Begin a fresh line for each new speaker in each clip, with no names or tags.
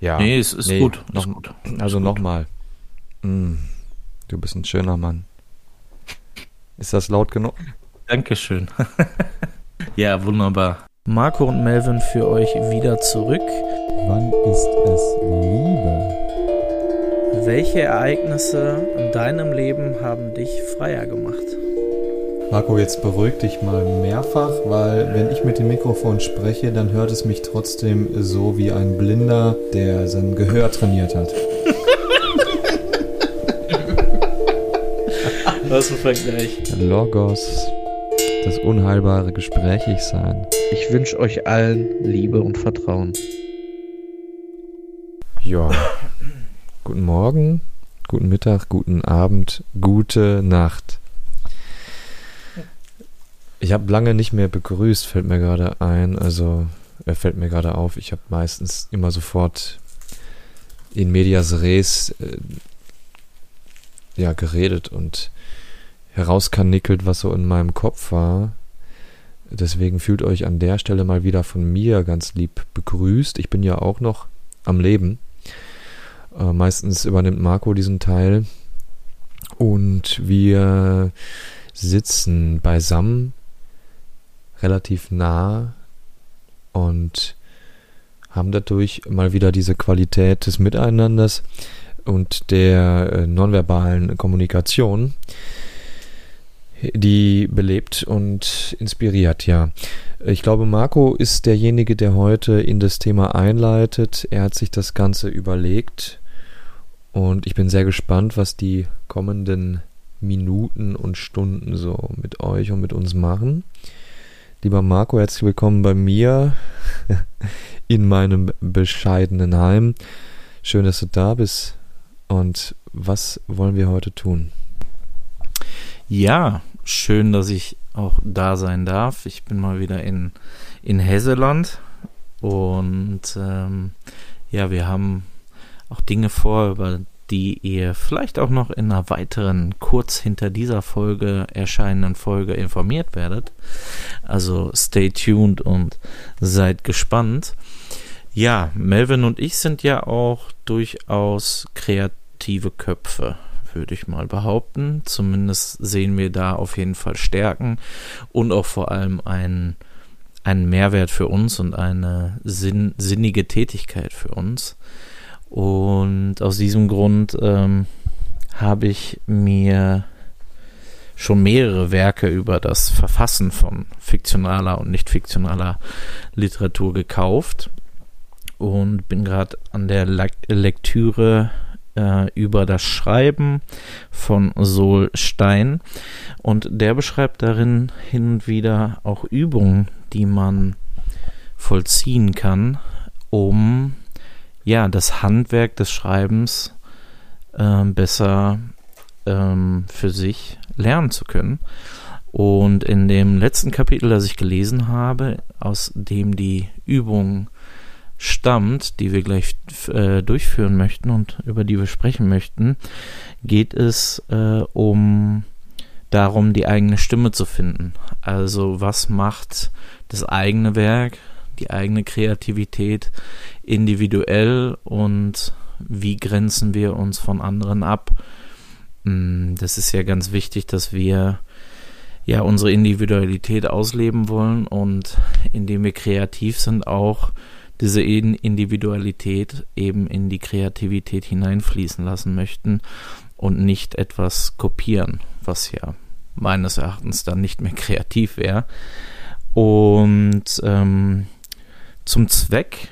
Ja.
Nee, es ist
Nee,
gut.
noch,
Ist gut.
also
Ist gut.
nochmal. Du bist ein schöner Mann. Ist das laut genug?
Dankeschön. Ja, wunderbar. Marco und Melvin für euch wieder zurück.
Wann ist es Liebe?
Welche Ereignisse in deinem Leben haben dich freier gemacht?
Marco, jetzt beruhig dich mal mehrfach, weil wenn ich mit dem Mikrofon spreche, dann hört es mich trotzdem so wie ein Blinder, der sein Gehör trainiert hat.
Was ein Vergleich.
Logos, das unheilbare Gesprächigsein.
Ich wünsche euch allen Liebe und Vertrauen.
Ja. Guten Morgen, guten Mittag, guten Abend, gute Nacht. Ich habe lange nicht mehr begrüßt, fällt mir gerade ein. Also, fällt mir gerade auf. Ich habe meistens immer sofort in medias res geredet und herauskarnickelt, was so in meinem Kopf war. Deswegen fühlt euch an der Stelle mal wieder von mir ganz lieb begrüßt. Ich bin ja auch noch am Leben. Meistens übernimmt Marco diesen Teil. Und wir sitzen beisammen, relativ nah, und haben dadurch mal wieder diese Qualität des Miteinanders und der nonverbalen Kommunikation, die belebt und inspiriert, ja. Ich glaube, Marco ist derjenige, der heute in das Thema einleitet. Er hat sich das Ganze überlegt und ich bin sehr gespannt, was die kommenden Minuten und Stunden so mit euch und mit uns machen. Lieber Marco, herzlich willkommen bei mir in meinem bescheidenen Heim. Schön, dass du da bist. Und was wollen wir heute tun?
Ja, schön, dass ich auch da sein darf. Ich bin mal wieder in Hesseland und wir haben auch Dinge vor, über die ihr vielleicht auch noch in einer weiteren, kurz hinter dieser Folge erscheinenden Folge informiert werdet. Also stay tuned und seid gespannt. Ja, Melvin und ich sind ja auch durchaus kreative Köpfe, würde ich mal behaupten. Zumindest sehen wir da auf jeden Fall Stärken und auch vor allem einen Mehrwert für uns und eine sinnige Tätigkeit für uns. Und aus diesem Grund habe ich mir schon mehrere Werke über das Verfassen von fiktionaler und nicht fiktionaler Literatur gekauft und bin gerade an der Lektüre über das Schreiben von Sol Stein, und der beschreibt darin hin und wieder auch Übungen, die man vollziehen kann, um das Handwerk des Schreibens besser für sich lernen zu können. Und in dem letzten Kapitel, das ich gelesen habe, aus dem die Übung stammt, die wir gleich durchführen möchten und über die wir sprechen möchten, geht es darum, die eigene Stimme zu finden. Also was macht das eigene Werk, die eigene Kreativität individuell und wie grenzen wir uns von anderen ab? Das ist ja ganz wichtig, dass wir unsere Individualität ausleben wollen und indem wir kreativ sind, auch diese Individualität eben in die Kreativität hineinfließen lassen möchten und nicht etwas kopieren, was ja meines Erachtens dann nicht mehr kreativ wäre. Und zum Zweck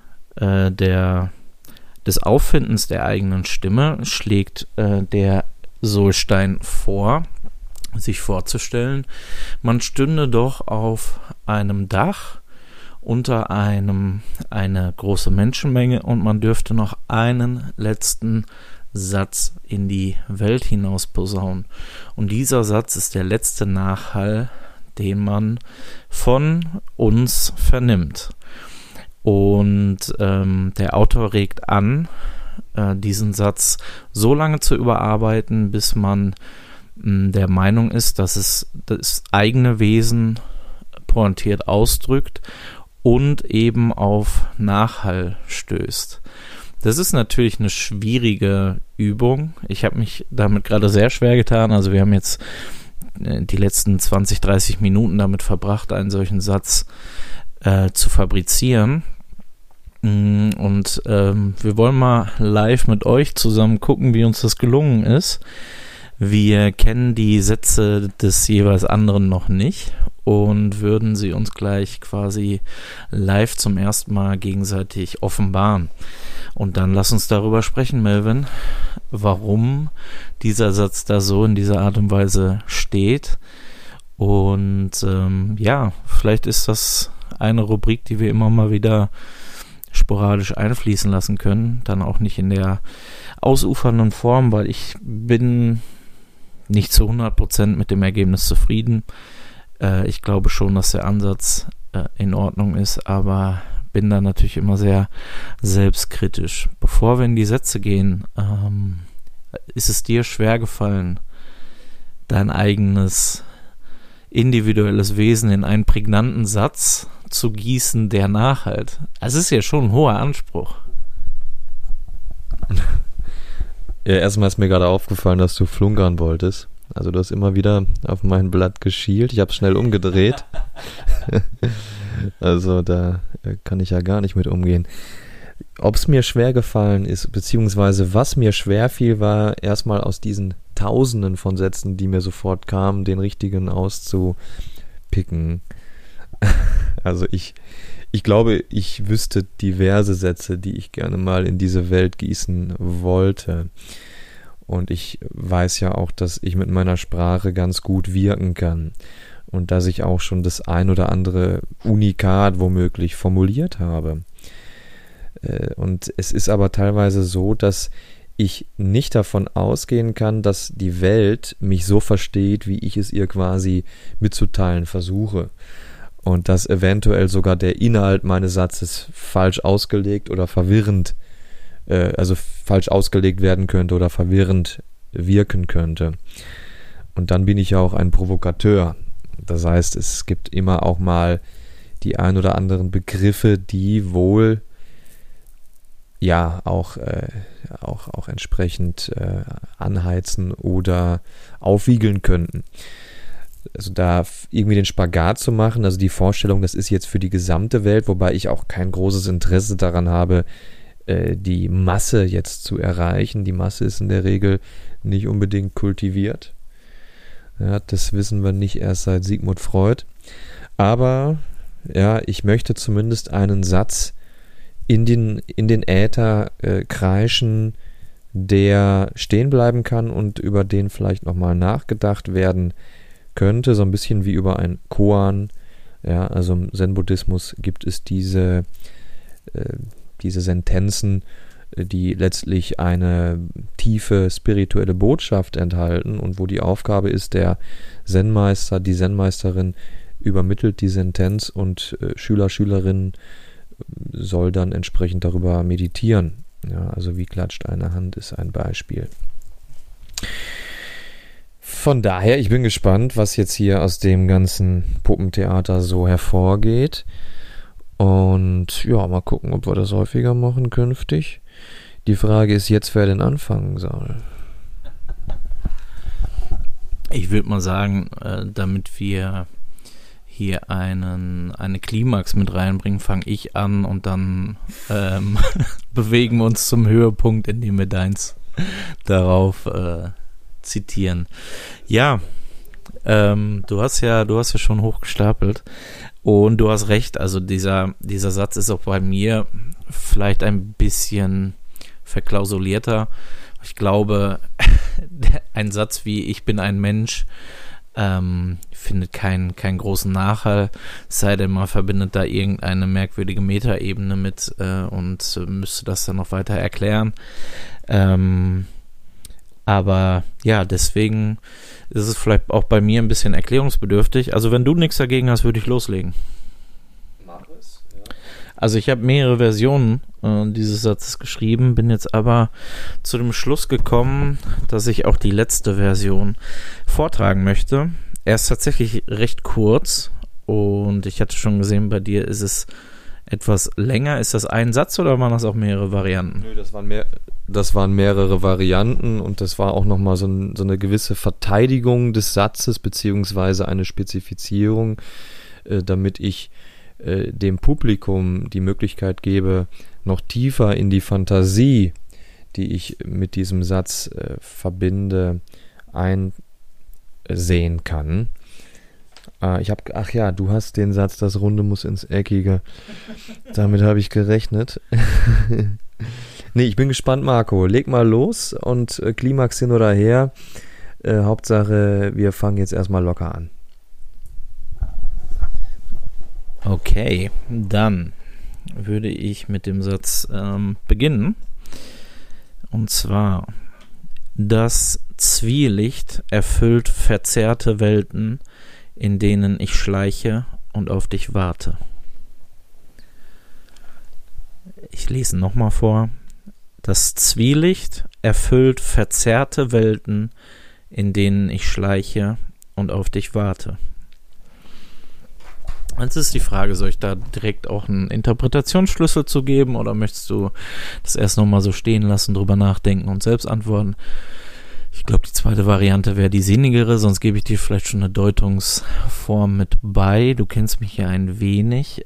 des Auffindens der eigenen Stimme schlägt der Sol Stein vor, sich vorzustellen, man stünde doch auf einem Dach unter eine große Menschenmenge und man dürfte noch einen letzten Satz in die Welt hinaus posaunen. Und dieser Satz ist der letzte Nachhall, den man von uns vernimmt. Und der Autor regt an, diesen Satz so lange zu überarbeiten, bis man der Meinung ist, dass es das eigene Wesen pointiert ausdrückt und eben auf Nachhall stößt. Das ist natürlich eine schwierige Übung. Ich habe mich damit gerade sehr schwer getan. Also wir haben jetzt die letzten 20, 30 Minuten damit verbracht, einen solchen Satz zu fabrizieren. Und wir wollen mal live mit euch zusammen gucken, wie uns das gelungen ist. Wir kennen die Sätze des jeweils anderen noch nicht und würden sie uns gleich quasi live zum ersten Mal gegenseitig offenbaren. Und dann lass uns darüber sprechen, Melvin, warum dieser Satz da so in dieser Art und Weise steht. Und vielleicht ist das eine Rubrik, die wir immer mal wieder sporadisch einfließen lassen können. Dann auch nicht in der ausufernden Form, weil ich bin nicht zu 100% mit dem Ergebnis zufrieden. Ich glaube schon, dass der Ansatz in Ordnung ist, aber bin da natürlich immer sehr selbstkritisch. Bevor wir in die Sätze gehen, ist es dir schwer gefallen, dein eigenes individuelles Wesen in einen prägnanten Satz zu gießen, der nachhalt? Also es ist ja schon ein hoher Anspruch.
Ja, erstmal ist mir gerade aufgefallen, dass du flunkern wolltest. Also du hast immer wieder auf mein Blatt geschielt. Ich habe es schnell umgedreht. Also da kann ich ja gar nicht mit umgehen. Ob es mir schwer gefallen ist, beziehungsweise was mir schwer fiel, war erstmal aus diesen Tausenden von Sätzen, die mir sofort kamen, den richtigen auszupicken. Also ich glaube, ich wüsste diverse Sätze, die ich gerne mal in diese Welt gießen wollte. Und ich weiß ja auch, dass ich mit meiner Sprache ganz gut wirken kann. Und dass ich auch schon das ein oder andere Unikat womöglich formuliert habe. Und es ist aber teilweise so, dass ich nicht davon ausgehen kann, dass die Welt mich so versteht, wie ich es ihr quasi mitzuteilen versuche. Und dass eventuell sogar der Inhalt meines Satzes falsch ausgelegt oder verwirrend, falsch ausgelegt werden könnte oder verwirrend wirken könnte. Und dann bin ich ja auch ein Provokateur. Das heißt, es gibt immer auch mal die ein oder anderen Begriffe, die wohl ja auch entsprechend anheizen oder aufwiegeln könnten. Also da irgendwie den Spagat zu machen, also die Vorstellung, das ist jetzt für die gesamte Welt, wobei ich auch kein großes Interesse daran habe, die Masse jetzt zu erreichen. Die Masse ist in der Regel nicht unbedingt kultiviert. Ja, das wissen wir nicht erst seit Sigmund Freud. Aber ja, ich möchte zumindest einen Satz in den Äther kreischen, der stehen bleiben kann und über den vielleicht nochmal nachgedacht werden könnte, so ein bisschen wie über ein Koan. Ja, also im Zen-Buddhismus gibt es diese Sentenzen, die letztlich eine tiefe spirituelle Botschaft enthalten und wo die Aufgabe ist, der Zen-Meister, die Zen-Meisterin übermittelt die Sentenz und Schüler, Schülerinnen soll dann entsprechend darüber meditieren. Ja, also wie klatscht eine Hand ist ein Beispiel. Von daher, ich bin gespannt, was jetzt hier aus dem ganzen Puppentheater so hervorgeht. Und ja, mal gucken, ob wir das häufiger machen künftig. Die Frage ist jetzt, wer denn anfangen soll.
Ich würde mal sagen, damit wir hier eine Klimax mit reinbringen, fange ich an und dann bewegen wir uns zum Höhepunkt, indem wir deins darauf zitieren. Ja, du hast ja schon hochgestapelt und du hast recht, also dieser Satz ist auch bei mir vielleicht ein bisschen verklausulierter. Ich glaube, ein Satz wie "Ich bin ein Mensch" findet keinen großen Nachhall, es sei denn, man verbindet da irgendeine merkwürdige Metaebene mit und müsste das dann noch weiter erklären. Aber ja, deswegen ist es vielleicht auch bei mir ein bisschen erklärungsbedürftig. Also wenn du nichts dagegen hast, würde ich loslegen. Mach es, ja. Also ich habe mehrere Versionen dieses Satzes geschrieben, bin jetzt aber zu dem Schluss gekommen, dass ich auch die letzte Version vortragen möchte. Er ist tatsächlich recht kurz und ich hatte schon gesehen, bei dir ist es etwas länger. Ist das ein Satz oder waren das auch mehrere Varianten?
Nö, das waren mehrere Varianten und das war auch nochmal so eine gewisse Verteidigung des Satzes beziehungsweise eine Spezifizierung, damit ich dem Publikum die Möglichkeit gebe, noch tiefer in die Fantasie, die ich mit diesem Satz verbinde, einsehen kann. Du hast den Satz, das Runde muss ins Eckige. Damit habe ich gerechnet. Nee, ich bin gespannt, Marco. Leg mal los und Klimax hin oder her. Hauptsache, wir fangen jetzt erstmal locker an.
Okay, dann würde ich mit dem Satz beginnen. Und zwar: Das Zwielicht erfüllt verzerrte Welten, in denen ich schleiche und auf dich warte. Ich lese nochmal vor. Das Zwielicht erfüllt verzerrte Welten, in denen ich schleiche und auf dich warte. Jetzt ist die Frage, soll ich da direkt auch einen Interpretationsschlüssel zu geben oder möchtest du das erst nochmal so stehen lassen, drüber nachdenken und selbst antworten? Ich glaube, die zweite Variante wäre die sinnigere, sonst gebe ich dir vielleicht schon eine Deutungsform mit bei. Du kennst mich ja ein wenig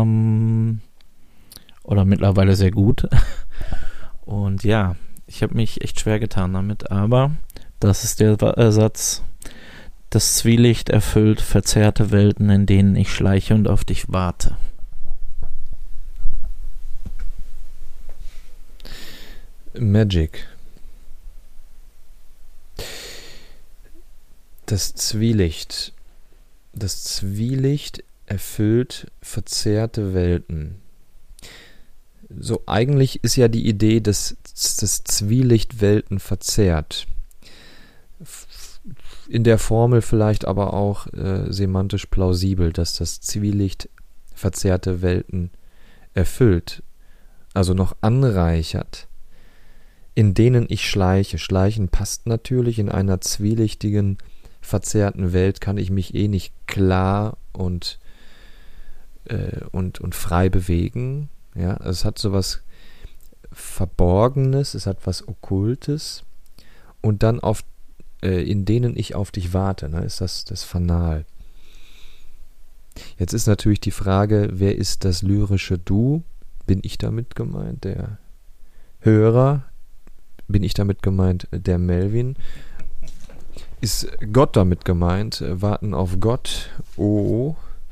oder mittlerweile sehr gut. Und ja, ich habe mich echt schwer getan damit, aber das ist der Satz: Das Zwielicht erfüllt verzerrte Welten, in denen ich schleiche und auf dich warte.
Magic. Das Zwielicht erfüllt verzerrte Welten. So, eigentlich ist ja die Idee, dass das Zwielicht Welten verzerrt. In der Formel vielleicht aber auch semantisch plausibel, dass das Zwielicht verzerrte Welten erfüllt, also noch anreichert, in denen ich schleiche. Schleichen passt natürlich, in einer zwielichtigen, verzerrten Welt kann ich mich nicht klar und frei bewegen. Ja, es hat sowas Verborgenes, es hat was Okkultes und dann in denen ich auf dich warte, ne, ist das Fanal. Jetzt ist natürlich die Frage, wer ist das lyrische Du? Bin ich damit gemeint, der Hörer? Bin ich damit gemeint, der Melvin? Ist Gott damit gemeint? Warten auf Gott? Oh.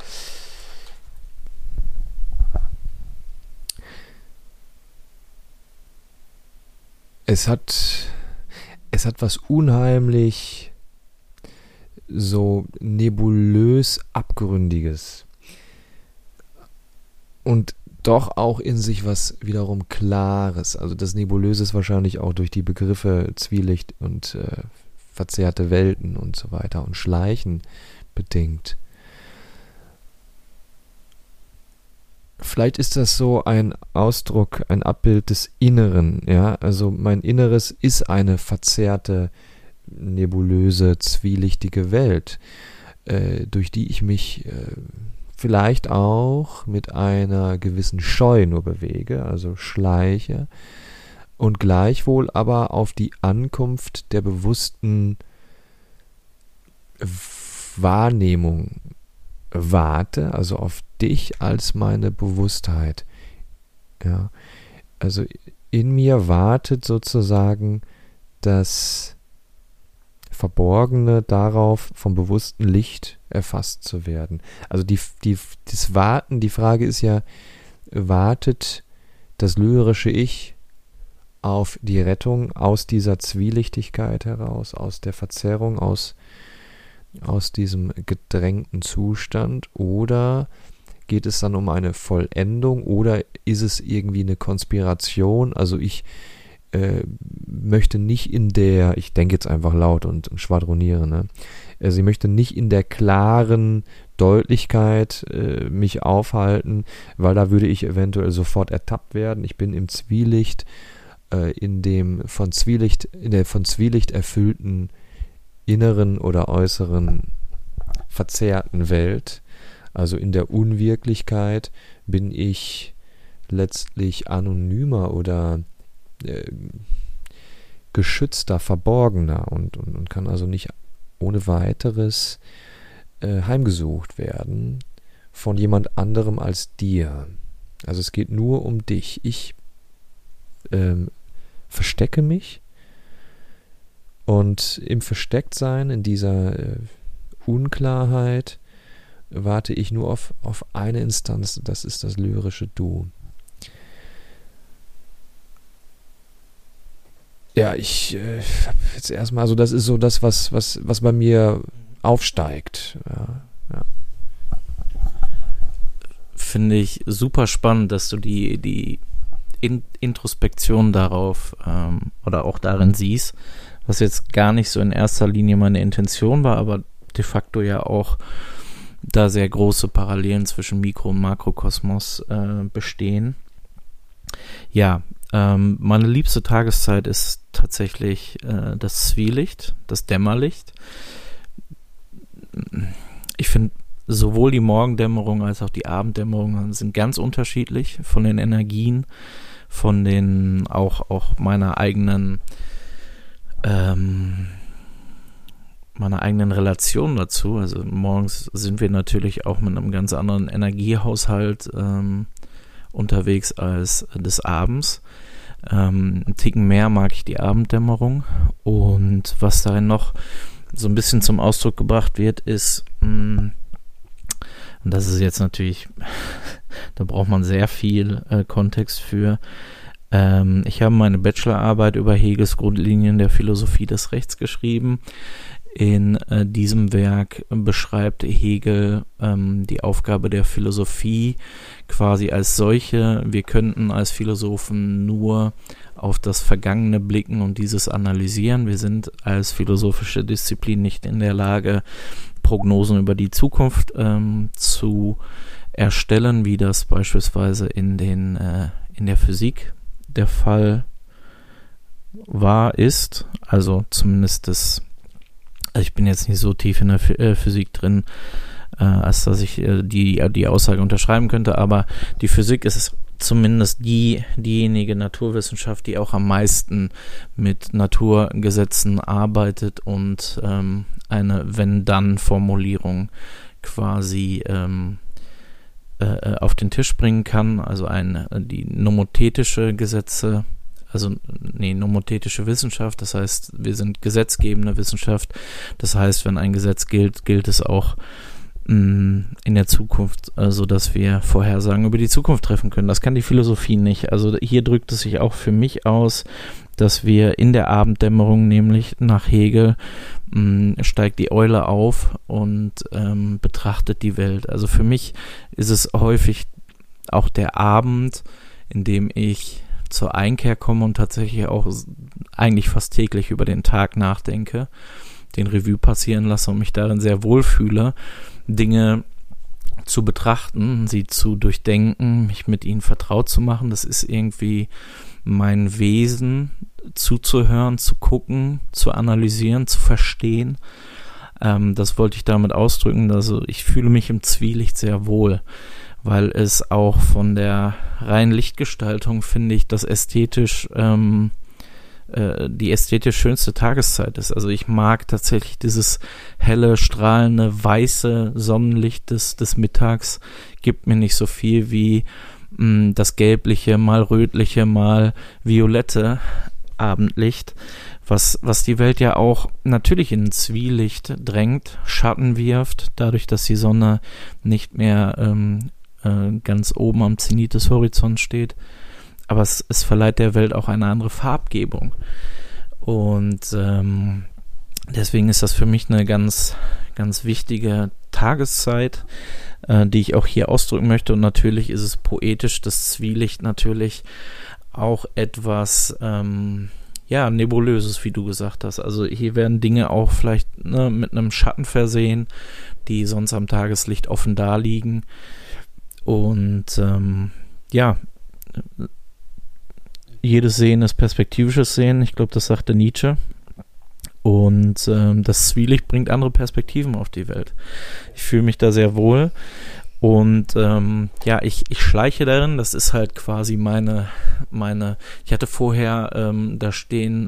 Es hat was unheimlich so nebulös Abgründiges und doch auch in sich was wiederum Klares. Also das Nebulöse ist wahrscheinlich auch durch die Begriffe Zwielicht und verzerrte Welten und so weiter und Schleichen bedingt. Vielleicht ist das so ein Ausdruck, ein Abbild des Inneren, ja, also mein Inneres ist eine verzerrte, nebulöse, zwielichtige Welt, durch die ich mich vielleicht auch mit einer gewissen Scheu nur bewege, also schleiche und gleichwohl aber auf die Ankunft der bewussten Wahrnehmung warte, also auf dich als meine Bewusstheit. Ja, also in mir wartet sozusagen das Verborgene darauf, vom bewussten Licht erfasst zu werden. Also das Warten, die Frage ist ja, wartet das lyrische Ich auf die Rettung aus dieser Zwielichtigkeit heraus, aus der Verzerrung, aus diesem gedrängten Zustand, oder geht es dann um eine Vollendung oder ist es irgendwie eine Konspiration? Also ich möchte nicht ich denke jetzt einfach laut und schwadroniere, ne? Also ich möchte nicht in der klaren Deutlichkeit mich aufhalten, weil da würde ich eventuell sofort ertappt werden. Ich bin im Zwielicht, in der von Zwielicht erfüllten inneren oder äußeren verzerrten Welt. Also in der Unwirklichkeit bin ich letztlich anonymer oder geschützter, verborgener und kann also nicht ohne weiteres heimgesucht werden von jemand anderem als dir. Also es geht nur um dich. Ich verstecke mich und im Verstecktsein, in dieser Unklarheit, warte ich nur auf eine Instanz, das ist das lyrische Du. Ja, ich jetzt erstmal, also das ist so das, was bei mir aufsteigt. Ja.
Finde ich super spannend, dass du die Introspektion darauf oder auch darin siehst, was jetzt gar nicht so in erster Linie meine Intention war, aber de facto ja auch da sehr große Parallelen zwischen Mikro- und Makrokosmos bestehen. Ja, meine liebste Tageszeit ist tatsächlich das Zwielicht, das Dämmerlicht. Ich finde, sowohl die Morgendämmerung als auch die Abenddämmerung sind ganz unterschiedlich von den Energien, von den auch meiner eigenen Relation dazu. Also morgens sind wir natürlich auch mit einem ganz anderen Energiehaushalt unterwegs als des Abends. Einen Ticken mehr mag ich die Abenddämmerung. Und was darin noch so ein bisschen zum Ausdruck gebracht wird, ist, und das ist jetzt natürlich, da braucht man sehr viel Kontext für. Ich habe meine Bachelorarbeit über Hegels Grundlinien der Philosophie des Rechts geschrieben. In diesem Werk beschreibt Hegel die Aufgabe der Philosophie quasi als solche. Wir könnten als Philosophen nur auf das Vergangene blicken und dieses analysieren. Wir sind als philosophische Disziplin nicht in der Lage, Prognosen über die Zukunft zu erstellen, wie das beispielsweise in der Physik der Fall ist. Also zumindest ich bin jetzt nicht so tief in der Physik drin, als dass ich die Aussage unterschreiben könnte, aber die Physik ist zumindest diejenige Naturwissenschaft, die auch am meisten mit Naturgesetzen arbeitet und eine Wenn-Dann-Formulierung quasi auf den Tisch bringen kann, also die nomothetische Gesetze, nomothetische Wissenschaft, das heißt, wir sind gesetzgebende Wissenschaft, das heißt, wenn ein Gesetz gilt es auch in der Zukunft, sodass wir Vorhersagen über die Zukunft treffen können. Das kann die Philosophie nicht. Also hier drückt es sich auch für mich aus, dass wir in der Abenddämmerung, nämlich nach Hegel, steigt die Eule auf und betrachtet die Welt. Also für mich ist es häufig auch der Abend, in dem ich zur Einkehr komme und tatsächlich auch eigentlich fast täglich über den Tag nachdenke, den Revue passieren lasse und mich darin sehr wohl fühle, Dinge zu betrachten, sie zu durchdenken, mich mit ihnen vertraut zu machen. Das ist irgendwie mein Wesen, zuzuhören, zu gucken, zu analysieren, zu verstehen. Das wollte ich damit ausdrücken. Also ich fühle mich im Zwielicht sehr wohl, weil es auch von der reinen Lichtgestaltung, finde ich, die ästhetisch schönste Tageszeit ist. Also ich mag tatsächlich dieses helle, strahlende, weiße Sonnenlicht des Mittags. Gibt mir nicht so viel wie das gelbliche, mal rötliche, mal violette Abendlicht, was die Welt ja auch natürlich in Zwielicht drängt, Schatten wirft, dadurch, dass die Sonne nicht mehr ganz oben am Zenit des Horizonts steht. Aber es verleiht der Welt auch eine andere Farbgebung. Und deswegen ist das für mich eine ganz, ganz wichtige Tageszeit, die ich auch hier ausdrücken möchte. Und natürlich ist es poetisch, das Zwielicht natürlich auch etwas Nebulöses, wie du gesagt hast. Also hier werden Dinge auch vielleicht mit einem Schatten versehen, die sonst am Tageslicht offen da liegen. Und jedes Sehen ist perspektivisches Sehen. Ich glaube, das sagte Nietzsche. Und das Zwielicht bringt andere Perspektiven auf die Welt. Ich fühle mich da sehr wohl. Und ich schleiche darin, das ist halt quasi meine, ich hatte vorher da stehen,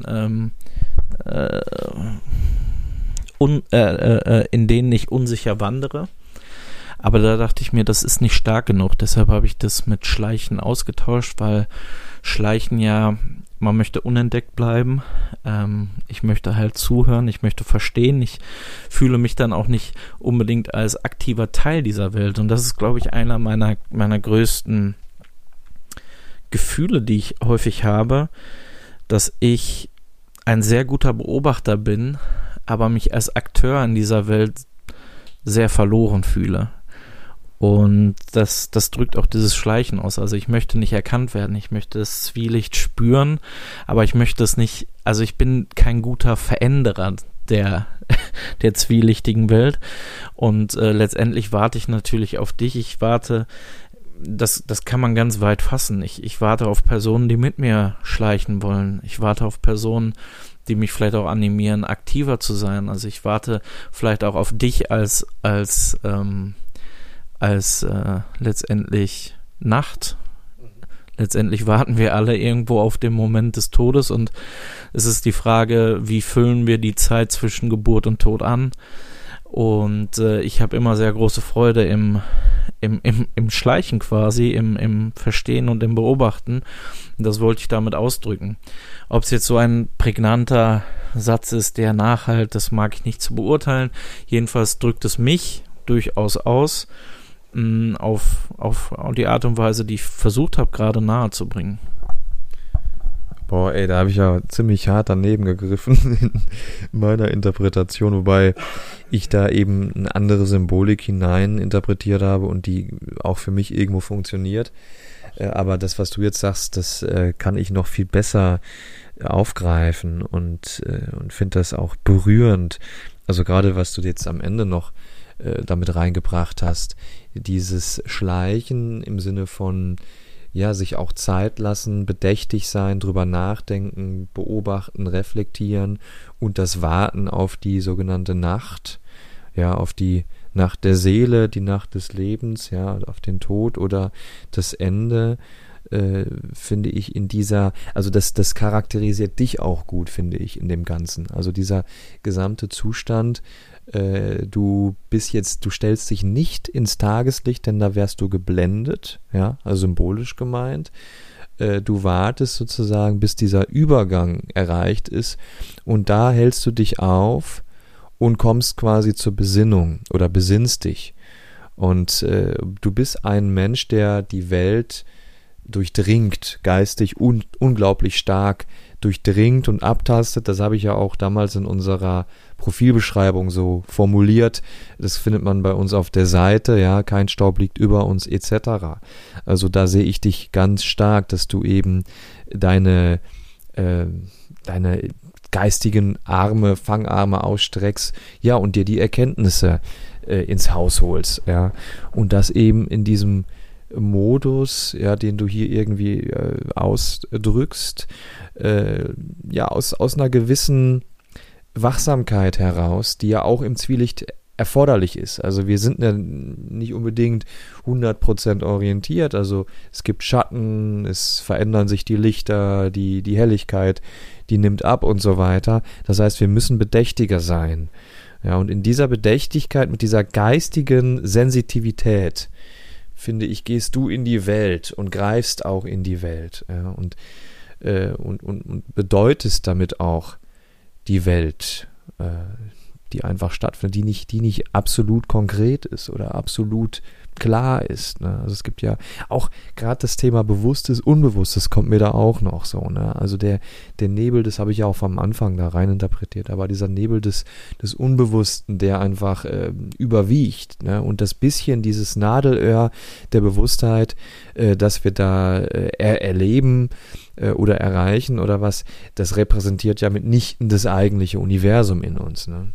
in denen ich unsicher wandere. Aber da dachte ich mir, das ist nicht stark genug. Deshalb habe ich das mit Schleichen ausgetauscht, weil Schleichen ja, man möchte unentdeckt bleiben. Ich möchte halt zuhören, ich möchte verstehen. Ich fühle mich dann auch nicht unbedingt als aktiver Teil dieser Welt. Und das ist, glaube ich, einer meiner größten Gefühle, die ich häufig habe, dass ich ein sehr guter Beobachter bin, aber mich als Akteur in dieser Welt sehr verloren fühle. Und das drückt auch dieses Schleichen aus. Also ich möchte nicht erkannt werden, ich möchte das Zwielicht spüren, aber ich möchte es nicht, also ich bin kein guter Veränderer der zwielichtigen Welt. Und letztendlich warte ich natürlich auf dich. Ich warte, das kann man ganz weit fassen. Ich warte auf Personen, die mit mir schleichen wollen. Ich warte auf Personen, die mich vielleicht auch animieren, aktiver zu sein. Also ich warte vielleicht auch auf dich als letztendlich Nacht. Letztendlich warten wir alle irgendwo auf den Moment des Todes und es ist die Frage, wie füllen wir die Zeit zwischen Geburt und Tod an? Und ich habe immer sehr große Freude im Schleichen quasi, im Verstehen und im Beobachten. Und das wollte ich damit ausdrücken. Ob es jetzt so ein prägnanter Satz ist, der nachhalt, das mag ich nicht zu beurteilen. Jedenfalls drückt es mich durchaus aus, auf die Art und Weise, die ich versucht habe, gerade nahe zu bringen.
Boah, ey, da habe ich ja ziemlich hart daneben gegriffen in meiner Interpretation, wobei ich da eben eine andere Symbolik hinein interpretiert habe und die auch für mich irgendwo funktioniert. Aber das, was du jetzt sagst, das kann ich noch viel besser aufgreifen und finde das auch berührend. Also gerade, was du jetzt am Ende noch damit reingebracht hast, dieses Schleichen im Sinne von ja, sich auch Zeit lassen, bedächtig sein, drüber nachdenken, beobachten, reflektieren und das Warten auf die sogenannte Nacht, ja, auf die Nacht der Seele, die Nacht des Lebens, ja, auf den Tod oder das Ende, finde ich in dieser, also das charakterisiert dich auch gut, finde ich, in dem Ganzen. Also dieser gesamte Zustand, du stellst dich nicht ins Tageslicht, denn da wärst du geblendet, ja, also symbolisch gemeint. Du wartest sozusagen, bis dieser Übergang erreicht ist und da hältst du dich auf und kommst quasi zur Besinnung oder besinnst dich. Und du bist ein Mensch, der die Welt durchdringt, geistig unglaublich stark durchdringt und abtastet. Das habe ich ja auch damals in unserer Profilbeschreibung so formuliert. Das findet man bei uns auf der Seite, ja, kein Staub liegt über uns etc. Also da sehe ich dich ganz stark, dass du eben deine geistigen Fangarme ausstreckst, ja, und dir die Erkenntnisse ins Haus holst, ja, und das eben in diesem Modus, ja, den du hier irgendwie ausdrückst, ja, aus einer gewissen Wachsamkeit heraus, die ja auch im Zwielicht erforderlich ist. Also wir sind ja nicht unbedingt 100% orientiert, also es gibt Schatten, es verändern sich die Lichter, die Helligkeit, die nimmt ab und so weiter. Das heißt, wir müssen bedächtiger sein. Ja, und in dieser Bedächtigkeit, mit dieser geistigen Sensitivität, finde ich, gehst du in die Welt und greifst auch in die Welt, ja, und bedeutest damit auch die Welt, die einfach stattfindet, die nicht absolut konkret ist oder absolut klar ist, ne? Also es gibt ja auch gerade das Thema Bewusstes, Unbewusstes kommt mir da auch noch so, ne? Also der Nebel, das habe ich ja auch am Anfang da rein interpretiert, aber dieser Nebel des Unbewussten, der einfach überwiegt, ne? Und das bisschen, dieses Nadelöhr der Bewusstheit, das wir da erleben oder erreichen oder was, das repräsentiert ja mitnichten das eigentliche Universum in uns, ne?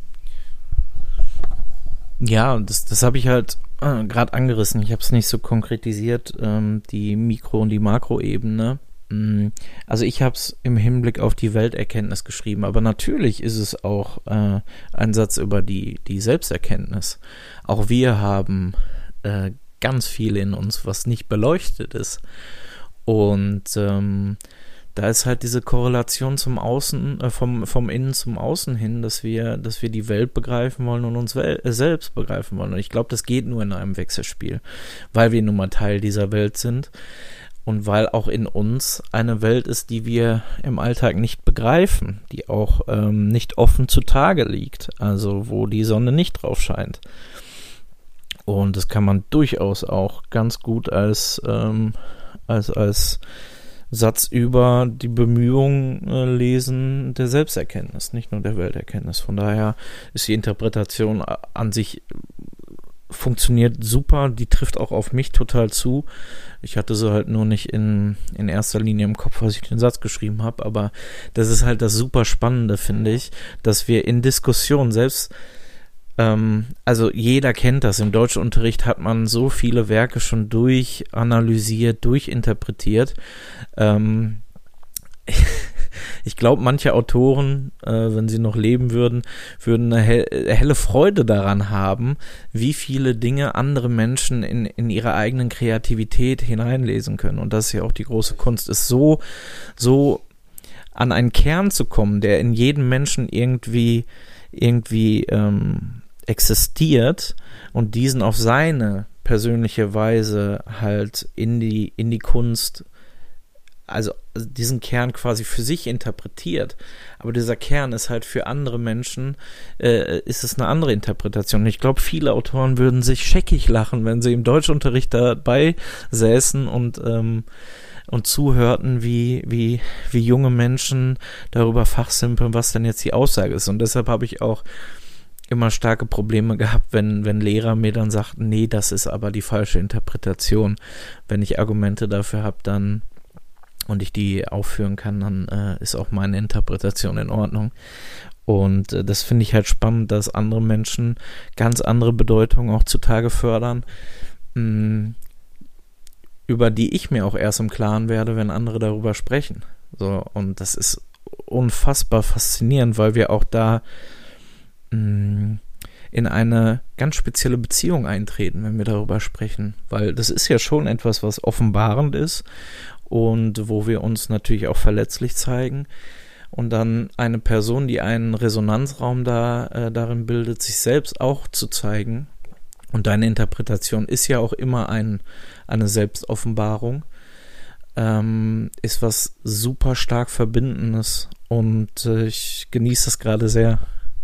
Ja, das habe ich halt gerade angerissen. Ich habe es nicht so konkretisiert, die Mikro- und die Makroebene. Also ich habe es im Hinblick auf die Welterkenntnis geschrieben, aber natürlich ist es auch ein Satz über die Selbsterkenntnis. Auch wir haben ganz viel in uns, was nicht beleuchtet ist. Und da ist halt diese Korrelation zum Außen, vom Innen zum Außen hin, dass wir die Welt begreifen wollen und uns selbst begreifen wollen. Und ich glaube, das geht nur in einem Wechselspiel, weil wir nun mal Teil dieser Welt sind und weil auch in uns eine Welt ist, die wir im Alltag nicht begreifen, die auch nicht offen zutage liegt, also wo die Sonne nicht drauf scheint. Und das kann man durchaus auch ganz gut als Satz über die Bemühungen lesen der Selbsterkenntnis, nicht nur der Welterkenntnis. Von daher ist die Interpretation an sich funktioniert super, die trifft auch auf mich total zu. Ich hatte sie halt nur nicht in erster Linie im Kopf, als ich den Satz geschrieben habe, aber das ist halt das super Spannende, finde ich, dass wir in Diskussionen selbst also jeder kennt das, im Deutschunterricht hat man so viele Werke schon durchanalysiert, durchinterpretiert. Ich glaube, manche Autoren, wenn sie noch leben würden eine helle Freude daran haben, wie viele Dinge andere Menschen in ihre eigenen Kreativität hineinlesen können. Und das ist ja auch die große Kunst, ist so an einen Kern zu kommen, der in jedem Menschen irgendwie existiert und diesen auf seine persönliche Weise halt in die Kunst, also diesen Kern quasi für sich interpretiert. Aber dieser Kern ist halt für andere Menschen, ist es eine andere Interpretation. Und ich glaube, viele Autoren würden sich scheckig lachen, wenn sie im Deutschunterricht dabei säßen und zuhörten, wie junge Menschen darüber fachsimpeln, was denn jetzt die Aussage ist. Und deshalb habe ich auch immer starke Probleme gehabt, wenn Lehrer mir dann sagten, nee, das ist aber die falsche Interpretation. Wenn ich Argumente dafür habe, dann und ich die aufführen kann, dann ist auch meine Interpretation in Ordnung. Und das finde ich halt spannend, dass andere Menschen ganz andere Bedeutungen auch zutage fördern, über die ich mir auch erst im Klaren werde, wenn andere darüber sprechen. So, und das ist unfassbar faszinierend, weil wir auch da in eine ganz spezielle Beziehung eintreten, wenn wir darüber sprechen, weil das ist ja schon etwas, was offenbarend ist und wo wir uns natürlich auch verletzlich zeigen und dann eine Person, die einen Resonanzraum darin bildet, sich selbst auch zu zeigen und deine Interpretation ist ja auch immer eine Selbstoffenbarung, ist was super stark Verbindendes und ich genieße das gerade sehr.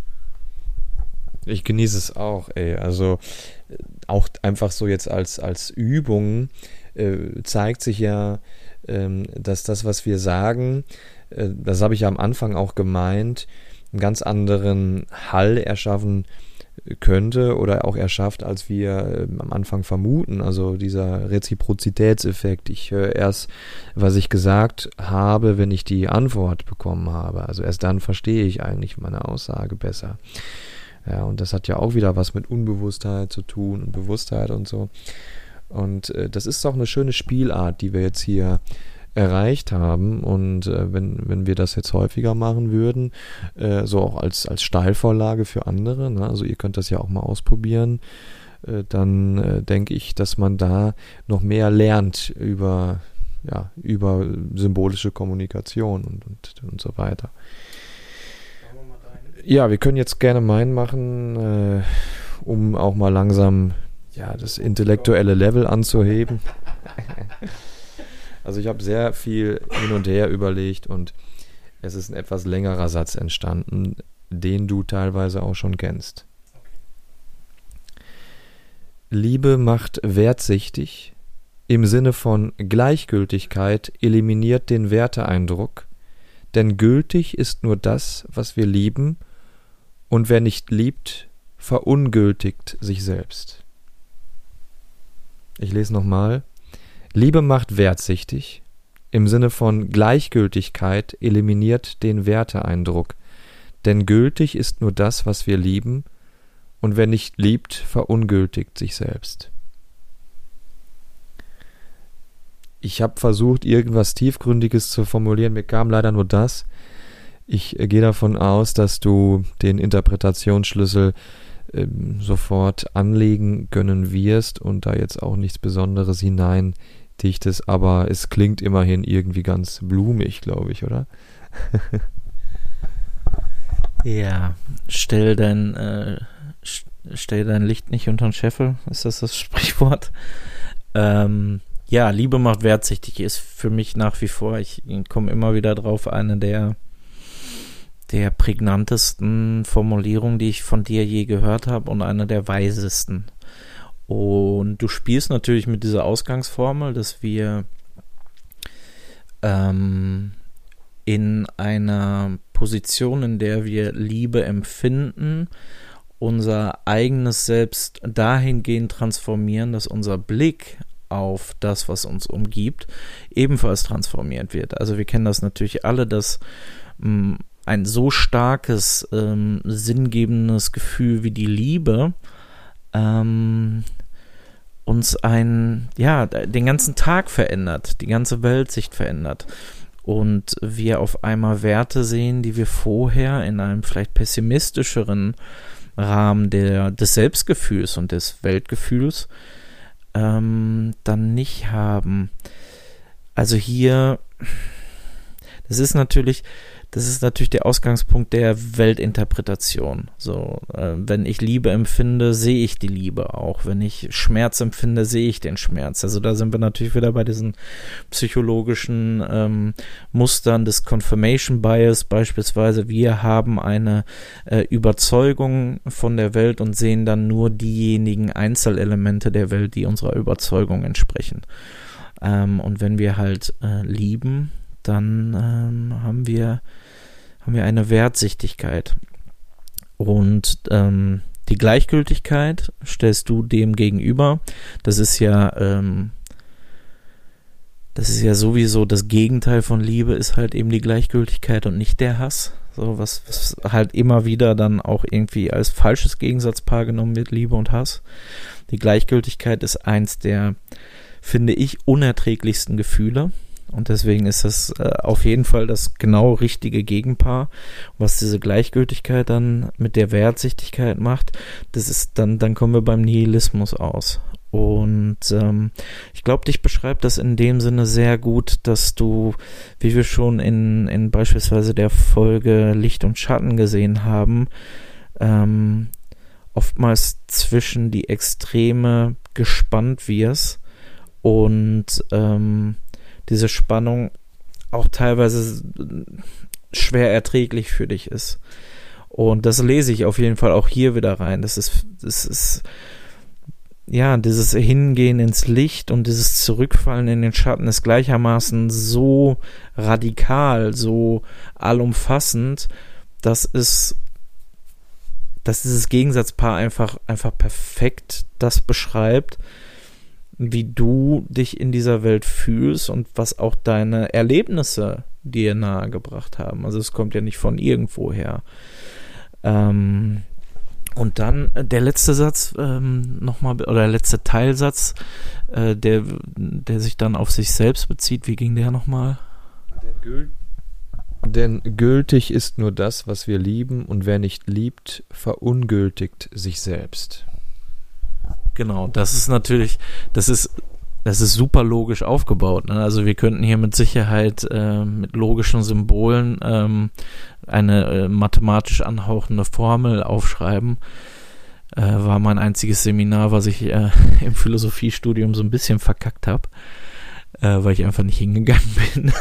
Ich genieße es auch, also auch einfach so jetzt als Übung zeigt sich ja, dass das, was wir sagen, das habe ich ja am Anfang auch gemeint, einen ganz anderen Hall erschaffen könnte oder auch erschafft, als wir am Anfang vermuten. Also dieser Reziprozitätseffekt. Ich höre erst, was ich gesagt habe, wenn ich die Antwort bekommen habe. Also erst dann verstehe ich eigentlich meine Aussage besser. Ja, und das hat ja auch wieder was mit Unbewusstheit zu tun und Bewusstheit und so. Und das ist auch eine schöne Spielart, die wir jetzt hier erreicht haben. Und wenn wir das jetzt häufiger machen würden, so auch als Steilvorlage für andere, ne? Also ihr könnt das ja auch mal ausprobieren, dann denke ich, dass man da noch mehr lernt über symbolische Kommunikation und so weiter. Ja, wir können jetzt gerne meinen machen, um auch mal langsam das intellektuelle Level anzuheben. Also ich habe sehr viel hin und her überlegt und es ist ein etwas längerer Satz entstanden, den du teilweise auch schon kennst. Liebe macht wertsichtig, im Sinne von Gleichgültigkeit eliminiert den Werteeindruck, denn gültig ist nur das, was wir lieben, und wer nicht liebt, verungültigt sich selbst. Ich lese nochmal. Liebe macht wertsichtig, im Sinne von Gleichgültigkeit eliminiert den Werteeindruck, denn gültig ist nur das, was wir lieben, und wer nicht liebt, verungültigt sich selbst. Ich habe versucht, irgendwas Tiefgründiges zu formulieren, mir kam leider nur das. Ich gehe davon aus, dass du den Interpretationsschlüssel sofort anlegen können wirst und da jetzt auch nichts Besonderes hineindichtest, aber es klingt immerhin irgendwie ganz blumig, glaube ich, oder?
Ja, stell dein Licht nicht unter den Scheffel, ist das Sprichwort? Ja, Liebe macht weitsichtig, ist für mich nach wie vor, ich komme immer wieder drauf, eine der prägnantesten Formulierungen, die ich von dir je gehört habe und eine der weisesten. Und du spielst natürlich mit dieser Ausgangsformel, dass wir in einer Position, in der wir Liebe empfinden, unser eigenes Selbst dahingehend transformieren, dass unser Blick auf das, was uns umgibt, ebenfalls transformiert wird. Also wir kennen das natürlich alle, dass ein so starkes, sinngebendes Gefühl wie die Liebe uns den ganzen Tag verändert, die ganze Weltsicht verändert. Und wir auf einmal Werte sehen, die wir vorher in einem vielleicht pessimistischeren Rahmen des Selbstgefühls und des Weltgefühls dann nicht haben. Also hier, das ist natürlich der Ausgangspunkt der Weltinterpretation. So, wenn ich Liebe empfinde, sehe ich die Liebe auch. Wenn ich Schmerz empfinde, sehe ich den Schmerz. Also da sind wir natürlich wieder bei diesen psychologischen Mustern des Confirmation Bias beispielsweise. Wir haben eine Überzeugung von der Welt und sehen dann nur diejenigen Einzelelemente der Welt, die unserer Überzeugung entsprechen. Und wenn wir halt lieben, dann haben wir eine Wertsichtigkeit. Und die Gleichgültigkeit stellst du dem gegenüber. Das ist ja sowieso das Gegenteil von Liebe, ist halt eben die Gleichgültigkeit und nicht der Hass. So was halt immer wieder dann auch irgendwie als falsches Gegensatzpaar genommen wird, Liebe und Hass. Die Gleichgültigkeit ist eins der, finde ich, unerträglichsten Gefühle. Und deswegen ist das auf jeden Fall das genau richtige Gegenpaar. Was diese Gleichgültigkeit dann mit der Wertsichtigkeit macht, das ist dann kommen wir beim Nihilismus aus. Und ich glaube, dich beschreibt das in dem Sinne sehr gut, dass du, wie wir schon in beispielsweise der Folge Licht und Schatten gesehen haben, oftmals zwischen die Extreme gespannt wirst und diese Spannung auch teilweise schwer erträglich für dich ist. Und das lese ich auf jeden Fall auch hier wieder rein. Das ist ja, dieses Hingehen ins Licht und dieses Zurückfallen in den Schatten ist gleichermaßen so radikal, so allumfassend, dass dieses Gegensatzpaar einfach perfekt das beschreibt, wie du dich in dieser Welt fühlst und was auch deine Erlebnisse dir nahegebracht haben. Also es kommt ja nicht von irgendwoher. Und dann der letzte Satz nochmal, oder der letzte Teilsatz, der sich dann auf sich selbst bezieht. Wie ging der nochmal?
Denn gültig ist nur das, was wir lieben, und wer nicht liebt, verungültigt sich selbst.
Genau, das ist natürlich, das ist super logisch aufgebaut. Ne? Also wir könnten hier mit Sicherheit mit logischen Symbolen eine mathematisch anhauchende Formel aufschreiben. War mein einziges Seminar, was ich im Philosophiestudium so ein bisschen verkackt habe, weil ich einfach nicht hingegangen bin.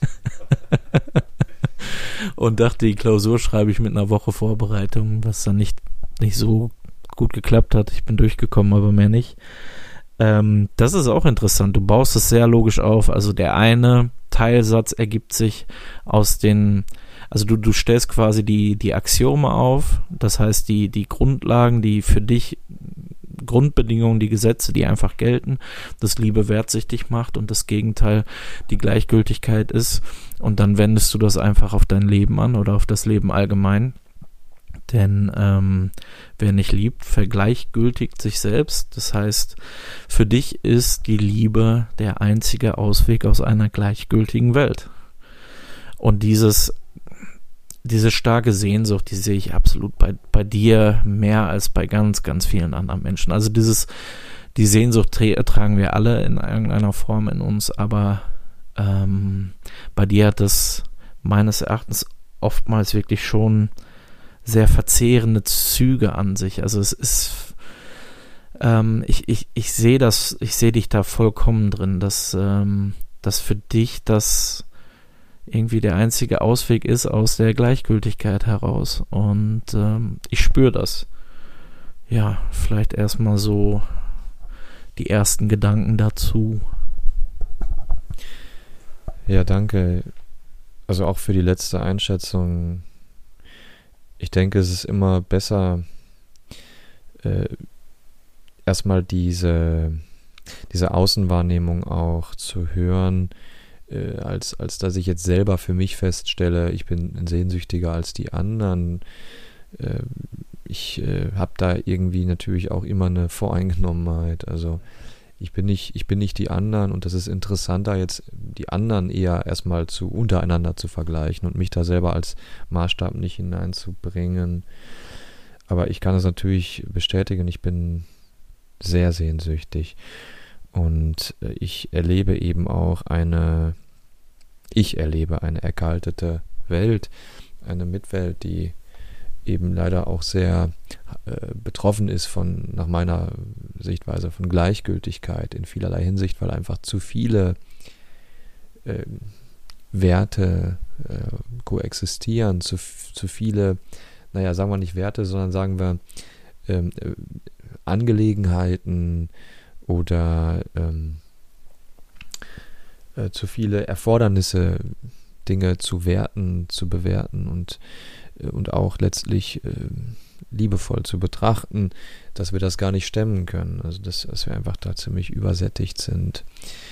Und dachte, die Klausur schreibe ich mit einer Woche Vorbereitung, was dann nicht so gut geklappt hat. Ich bin durchgekommen, aber mehr nicht. Das ist auch interessant. Du baust es sehr logisch auf. Also der eine Teilsatz ergibt sich aus also du stellst quasi die Axiome auf. Das heißt, die Grundlagen, die für dich Grundbedingungen, die Gesetze, die einfach gelten, das Liebe wertsichtig macht und das Gegenteil die Gleichgültigkeit ist. Und dann wendest du das einfach auf dein Leben an oder auf das Leben allgemein. Denn wer nicht liebt, vergleichgültigt sich selbst. Das heißt, für dich ist die Liebe der einzige Ausweg aus einer gleichgültigen Welt. Und dieses diese starke Sehnsucht, die sehe ich absolut bei dir mehr als bei ganz, ganz vielen anderen Menschen. Also die Sehnsucht tragen wir alle in irgendeiner Form in uns, aber bei dir hat das meines Erachtens oftmals wirklich schon sehr verzehrende Züge an sich. Also es ist, ich sehe dich da vollkommen drin, dass für dich das irgendwie der einzige Ausweg ist aus der Gleichgültigkeit heraus. Und ich spüre das. Ja, vielleicht erstmal so die ersten Gedanken dazu.
Ja, danke. Also auch für die letzte Einschätzung. Ich denke, es ist immer besser, erstmal diese Außenwahrnehmung auch zu hören, als dass ich jetzt selber für mich feststelle, ich bin sehnsüchtiger als die anderen. Ich habe da irgendwie natürlich auch immer eine Voreingenommenheit. Also ich bin nicht die anderen, und das ist interessanter, jetzt die anderen eher erstmal untereinander zu vergleichen und mich da selber als Maßstab nicht hineinzubringen. Aber ich kann es natürlich bestätigen, ich bin sehr sehnsüchtig, und ich erlebe eine erkaltete Welt, eine Mitwelt, die eben leider auch sehr betroffen ist nach meiner Sichtweise von Gleichgültigkeit in vielerlei Hinsicht, weil einfach zu viele Werte koexistieren, zu viele, sagen wir nicht Werte, sondern sagen wir Angelegenheiten oder zu viele Erfordernisse, Dinge zu werten, zu bewerten und auch letztlich liebevoll zu betrachten, dass wir das gar nicht stemmen können. Also dass wir einfach da ziemlich übersättigt sind.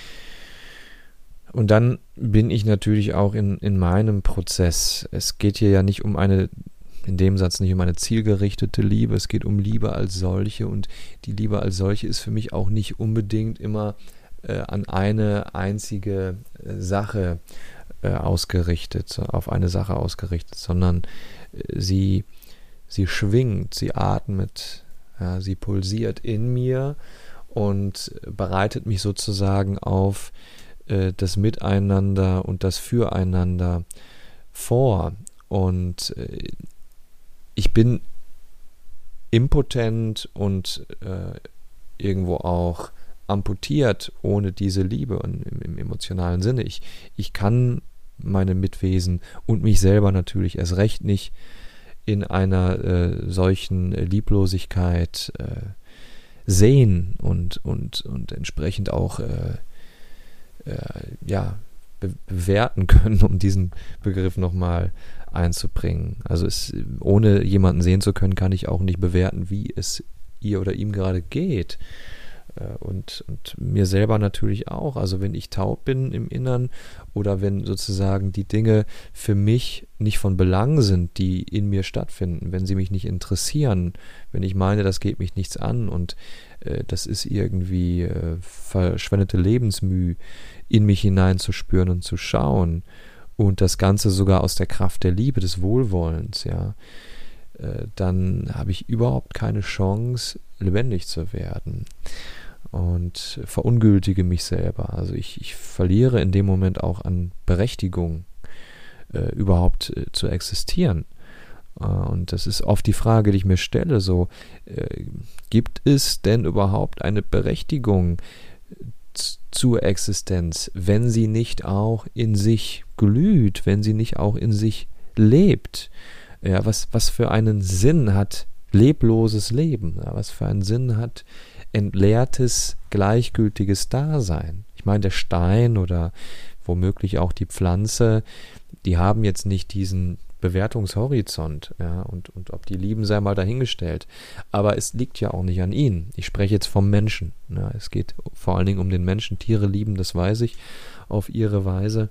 Und dann bin ich natürlich auch in meinem Prozess. Es geht hier ja nicht in dem Satz nicht um eine zielgerichtete Liebe, es geht um Liebe als solche, und die Liebe als solche ist für mich auch nicht unbedingt immer an eine einzige Sache ausgerichtet, auf eine Sache ausgerichtet, sondern sie schwingt, sie atmet, ja, sie pulsiert in mir und bereitet mich sozusagen auf das Miteinander und das Füreinander vor. Und ich bin impotent und irgendwo auch amputiert ohne diese Liebe und im emotionalen Sinne. Ich kann meine Mitwesen und mich selber natürlich erst recht nicht in einer solchen Lieblosigkeit sehen und entsprechend auch bewerten können, um diesen Begriff nochmal einzubringen. Also ohne jemanden sehen zu können, kann ich auch nicht bewerten, wie es ihr oder ihm gerade geht. Und mir selber natürlich auch. Also wenn ich taub bin im Innern oder wenn sozusagen die Dinge für mich nicht von Belang sind, die in mir stattfinden, wenn sie mich nicht interessieren, wenn ich meine, das geht mich nichts an und das ist irgendwie verschwendete Lebensmüh, in mich hineinzuspüren und zu schauen, und das Ganze sogar aus der Kraft der Liebe, des Wohlwollens, ja, dann habe ich überhaupt keine Chance, lebendig zu werden. Und verungültige mich selber. Also ich verliere in dem Moment auch an Berechtigung, überhaupt zu existieren. Und das ist oft die Frage, die ich mir stelle, so, gibt es denn überhaupt eine Berechtigung zur Existenz, wenn sie nicht auch in sich glüht, wenn sie nicht auch in sich lebt? Ja, was für einen Sinn hat lebloses Leben? Ja, was für einen Sinn hat entleertes, gleichgültiges Dasein? Ich meine, der Stein oder womöglich auch die Pflanze, die haben jetzt nicht diesen Bewertungshorizont, ja, und ob die lieben, sei mal dahingestellt. Aber es liegt ja auch nicht an ihnen. Ich spreche jetzt vom Menschen. Ja, es geht vor allen Dingen um den Menschen. Tiere lieben, das weiß ich, auf ihre Weise.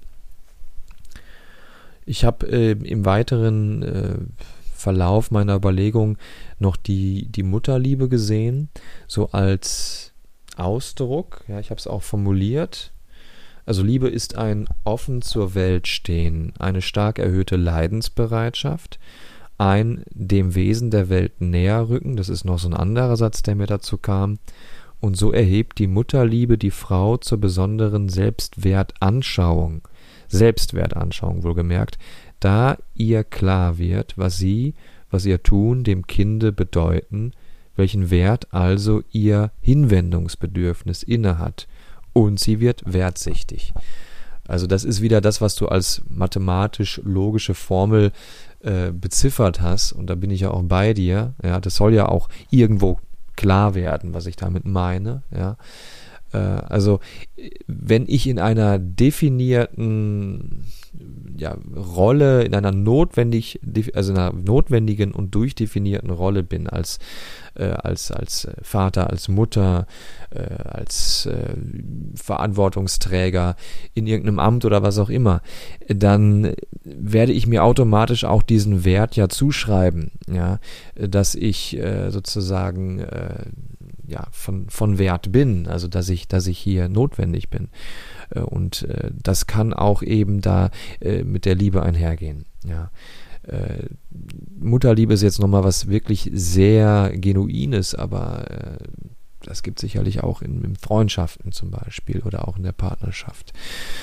Ich habe im weiteren Verlauf meiner Überlegung noch die Mutterliebe gesehen, so als Ausdruck. Ja, ich habe es auch formuliert. Also Liebe ist ein offen zur Welt stehen, eine stark erhöhte Leidensbereitschaft, ein dem Wesen der Welt näher rücken, das ist noch so ein anderer Satz, der mir dazu kam, und so erhebt die Mutterliebe die Frau zur besonderen Selbstwertanschauung wohlgemerkt, da ihr klar wird, was ihr Tun dem Kinde bedeuten, welchen Wert also ihr Hinwendungsbedürfnis innehat, und sie wird wertsichtig. Also das ist wieder das, was du als mathematisch-logische Formel beziffert hast, und da bin ich ja auch bei dir. Ja, das soll ja auch irgendwo klar werden, was ich damit meine. Ja, also wenn ich in einer definierten Rolle, in einer notwendigen und durchdefinierten Rolle bin, als Vater, als Mutter, als Verantwortungsträger in irgendeinem Amt oder was auch immer, dann werde ich mir automatisch auch diesen Wert ja zuschreiben, ja, dass ich sozusagen von Wert bin, also dass ich hier notwendig bin. Und das kann auch eben da mit der Liebe einhergehen. Ja. Mutterliebe ist jetzt nochmal was wirklich sehr Genuines, aber das gibt sicherlich auch in Freundschaften zum Beispiel oder auch in der Partnerschaft.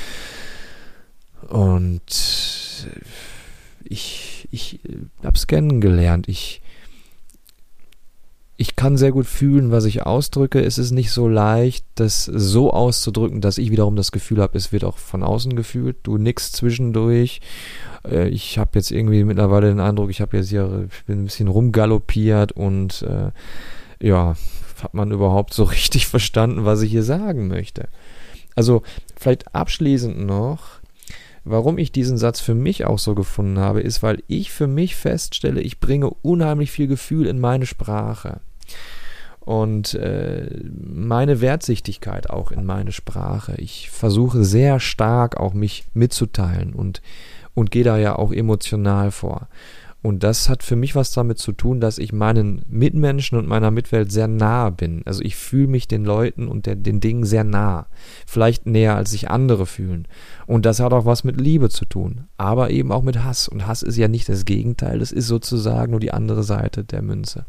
Und ich habe es kennengelernt. Ich kann sehr gut fühlen, was ich ausdrücke. Es ist nicht so leicht, das so auszudrücken, dass ich wiederum das Gefühl habe, es wird auch von außen gefühlt. Du nickst zwischendurch. Ich habe jetzt irgendwie mittlerweile den Eindruck, ich bin ein bisschen rumgaloppiert und hat man überhaupt so richtig verstanden, was ich hier sagen möchte? Also vielleicht abschließend noch, warum ich diesen Satz für mich auch so gefunden habe, ist, weil ich für mich feststelle, ich bringe unheimlich viel Gefühl in meine Sprache. Und meine Wertsichtigkeit auch in meine Sprache. Ich versuche sehr stark auch mich mitzuteilen und gehe da ja auch emotional vor. Und das hat für mich was damit zu tun, dass ich meinen Mitmenschen und meiner Mitwelt sehr nahe bin. Also ich fühle mich den Leuten und den Dingen sehr nah. Vielleicht näher, als sich andere fühlen. Und das hat auch was mit Liebe zu tun. Aber eben auch mit Hass. Und Hass ist ja nicht das Gegenteil. Das ist sozusagen nur die andere Seite der Münze.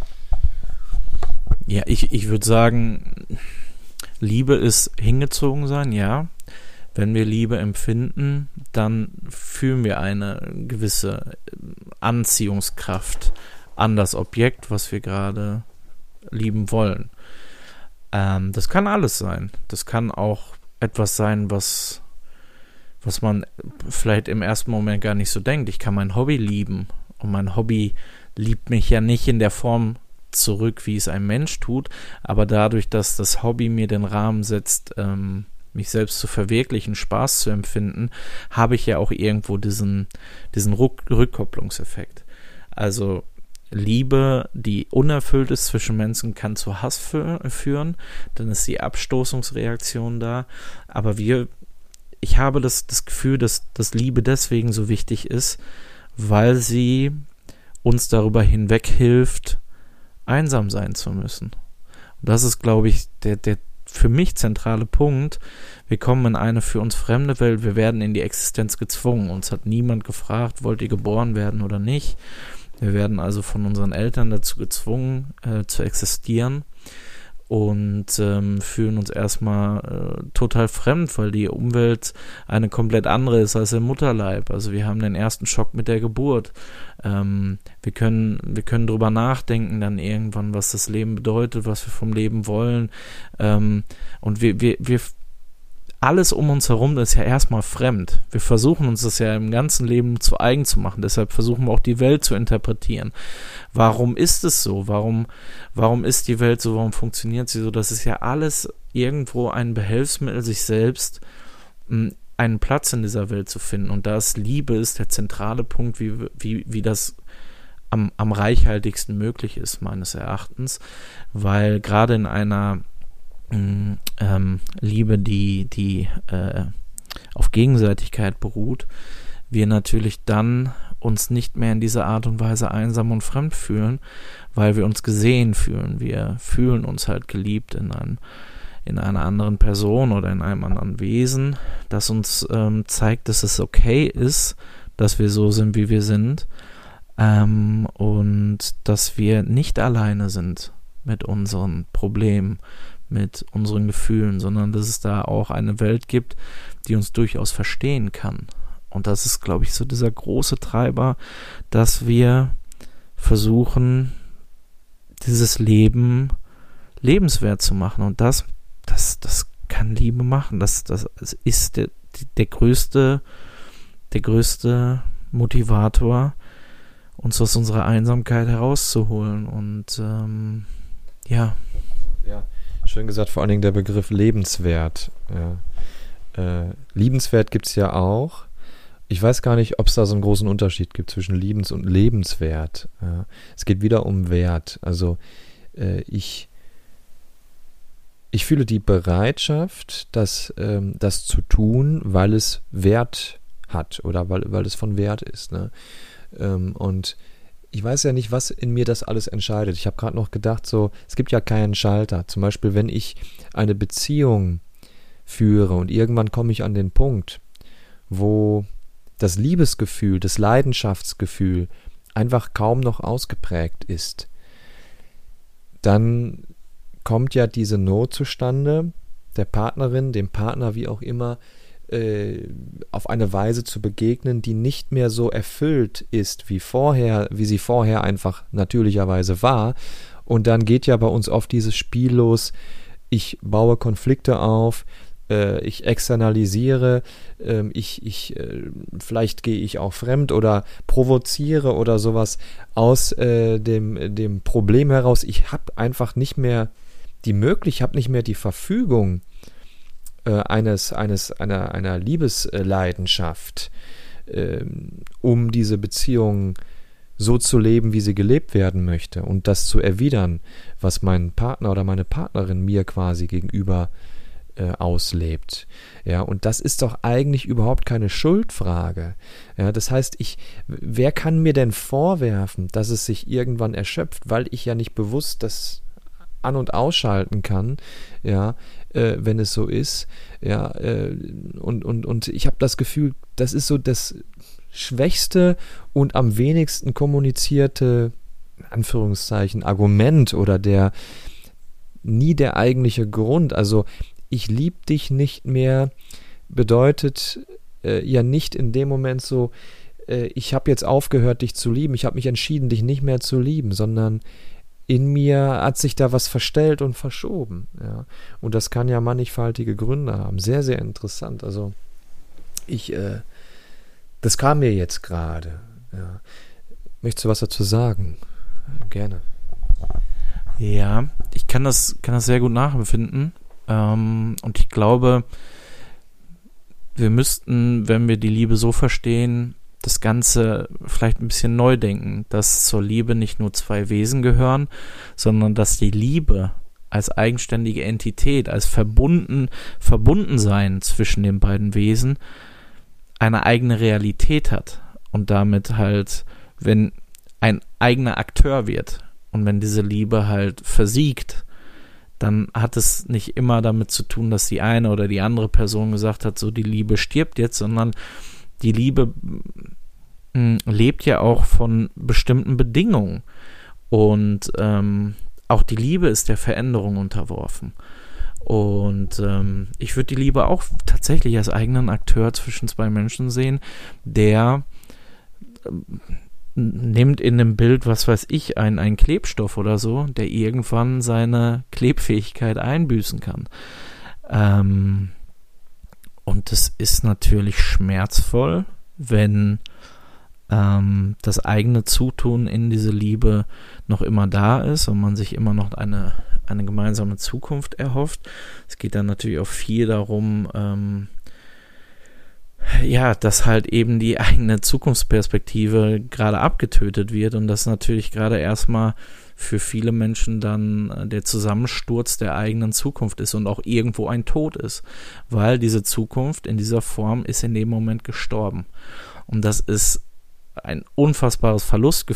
Ja, ich würde sagen, Liebe ist hingezogen sein, ja. Wenn wir Liebe empfinden, dann fühlen wir eine gewisse Anziehungskraft an das Objekt, was wir gerade lieben wollen. Das kann alles sein. Das kann auch etwas sein, was man vielleicht im ersten Moment gar nicht so denkt. Ich kann mein Hobby lieben und mein Hobby liebt mich ja nicht in der Form zurück, wie es ein Mensch tut, aber dadurch, dass das Hobby mir den Rahmen setzt, mich selbst zu verwirklichen, Spaß zu empfinden, habe ich ja auch irgendwo diesen Rückkopplungseffekt. Also Liebe, die unerfüllt ist zwischen Menschen, kann zu Hass führen, dann ist die Abstoßungsreaktion da, aber ich habe das Gefühl, dass Liebe deswegen so wichtig ist, weil sie uns darüber hinweg hilft, einsam sein zu müssen. Und das ist, glaube ich, der für mich zentrale Punkt. Wir kommen in eine für uns fremde Welt, wir werden in die Existenz gezwungen. Uns hat niemand gefragt, wollt ihr geboren werden oder nicht. Wir werden also von unseren Eltern dazu gezwungen, zu existieren und fühlen uns erstmal total fremd, weil die Umwelt eine komplett andere ist als im Mutterleib. Also wir haben den ersten Schock mit der Geburt. Wir können drüber nachdenken dann irgendwann, was das Leben bedeutet, was wir vom Leben wollen. Und wir alles um uns herum ist ja erstmal fremd. Wir versuchen uns das ja im ganzen Leben zu eigen zu machen. Deshalb versuchen wir auch die Welt zu interpretieren. Warum ist es so? Warum ist die Welt so? Warum funktioniert sie so? Das ist ja alles irgendwo ein Behelfsmittel, sich selbst einen Platz in dieser Welt zu finden. Und das Liebe ist der zentrale Punkt, wie das am reichhaltigsten möglich ist, meines Erachtens. Weil gerade in einer Liebe, die auf Gegenseitigkeit beruht, wir natürlich dann uns nicht mehr in dieser Art und Weise einsam und fremd fühlen, weil wir uns gesehen fühlen. Wir fühlen uns halt geliebt in in einer anderen Person oder in einem anderen Wesen, das uns zeigt, dass es okay ist, dass wir so sind, wie wir sind, und dass wir nicht alleine sind mit unseren Problemen, mit unseren Gefühlen, sondern dass es da auch eine Welt gibt, die uns durchaus verstehen kann. Und das ist, glaube ich, so dieser große Treiber, dass wir versuchen, dieses Leben lebenswert zu machen. Und das kann Liebe machen. Das ist der größte Motivator, uns aus unserer Einsamkeit herauszuholen. Und ja.
Ja, schön gesagt, vor allen Dingen der Begriff lebenswert. Ja. Liebenswert gibt es ja auch. Ich weiß gar nicht, ob es da so einen großen Unterschied gibt zwischen liebens- und lebenswert. Ja. Es geht wieder um Wert. Also ich fühle die Bereitschaft, das zu tun, weil es Wert hat oder weil es von Wert ist. Ne? Und ich weiß ja nicht, was in mir das alles entscheidet. Ich habe gerade noch gedacht, so, es gibt ja keinen Schalter. Zum Beispiel, wenn ich eine Beziehung führe und irgendwann komme ich an den Punkt, wo das Liebesgefühl, das Leidenschaftsgefühl einfach kaum noch ausgeprägt ist, dann kommt ja diese Not zustande, der Partnerin, dem Partner, wie auch immer, auf eine Weise zu begegnen, die nicht mehr so erfüllt ist wie sie vorher einfach natürlicherweise war. Und dann geht ja bei uns oft dieses Spiel los, ich baue Konflikte auf, ich externalisiere, vielleicht gehe ich auch fremd oder provoziere oder sowas aus dem Problem heraus. Ich habe einfach nicht mehr die Verfügung einer Liebesleidenschaft, um diese Beziehung so zu leben, wie sie gelebt werden möchte und das zu erwidern, was mein Partner oder meine Partnerin mir quasi gegenüber auslebt. Ja, und das ist doch eigentlich überhaupt keine Schuldfrage. Ja, das heißt, wer kann mir denn vorwerfen, dass es sich irgendwann erschöpft, weil ich ja nicht bewusst das an- und ausschalten kann, ja, wenn es so ist, ja, und ich habe das Gefühl, das ist so das schwächste und am wenigsten kommunizierte, in Anführungszeichen, Argument oder nie der eigentliche Grund. Also ich lieb dich nicht mehr bedeutet ja nicht in dem Moment so, ich habe jetzt aufgehört, dich zu lieben, ich habe mich entschieden, dich nicht mehr zu lieben, sondern in mir hat sich da was verstellt und verschoben. Ja. Und das kann ja mannigfaltige Gründe haben. Sehr, sehr interessant. Also das kam mir jetzt gerade. Ja. Möchtest du was dazu sagen? Gerne.
Ja, ich kann das sehr gut nachempfinden. Und ich glaube, wir müssten, wenn wir die Liebe so verstehen, das Ganze vielleicht ein bisschen neu denken, dass zur Liebe nicht nur zwei Wesen gehören, sondern dass die Liebe als eigenständige Entität, als Verbundensein zwischen den beiden Wesen eine eigene Realität hat und damit halt, wenn ein eigener Akteur wird und wenn diese Liebe halt versiegt, dann hat es nicht immer damit zu tun, dass die eine oder die andere Person gesagt hat, so die Liebe stirbt jetzt, sondern die Liebe lebt ja auch von bestimmten Bedingungen und auch die Liebe ist der Veränderung unterworfen. Und ich würde die Liebe auch tatsächlich als eigenen Akteur zwischen zwei Menschen sehen, der nimmt in dem Bild, was weiß ich, einen Klebstoff oder so, der irgendwann seine Klebfähigkeit einbüßen kann. Und es ist natürlich schmerzvoll, wenn das eigene Zutun in diese Liebe noch immer da ist und man sich immer noch eine gemeinsame Zukunft erhofft. Es geht dann natürlich auch viel darum, dass halt eben die eigene Zukunftsperspektive gerade abgetötet wird und das natürlich gerade erstmal für viele Menschen dann der Zusammensturz der eigenen Zukunft ist und auch irgendwo ein Tod ist, weil diese Zukunft in dieser Form ist in dem Moment gestorben. Und das ist ein unfassbares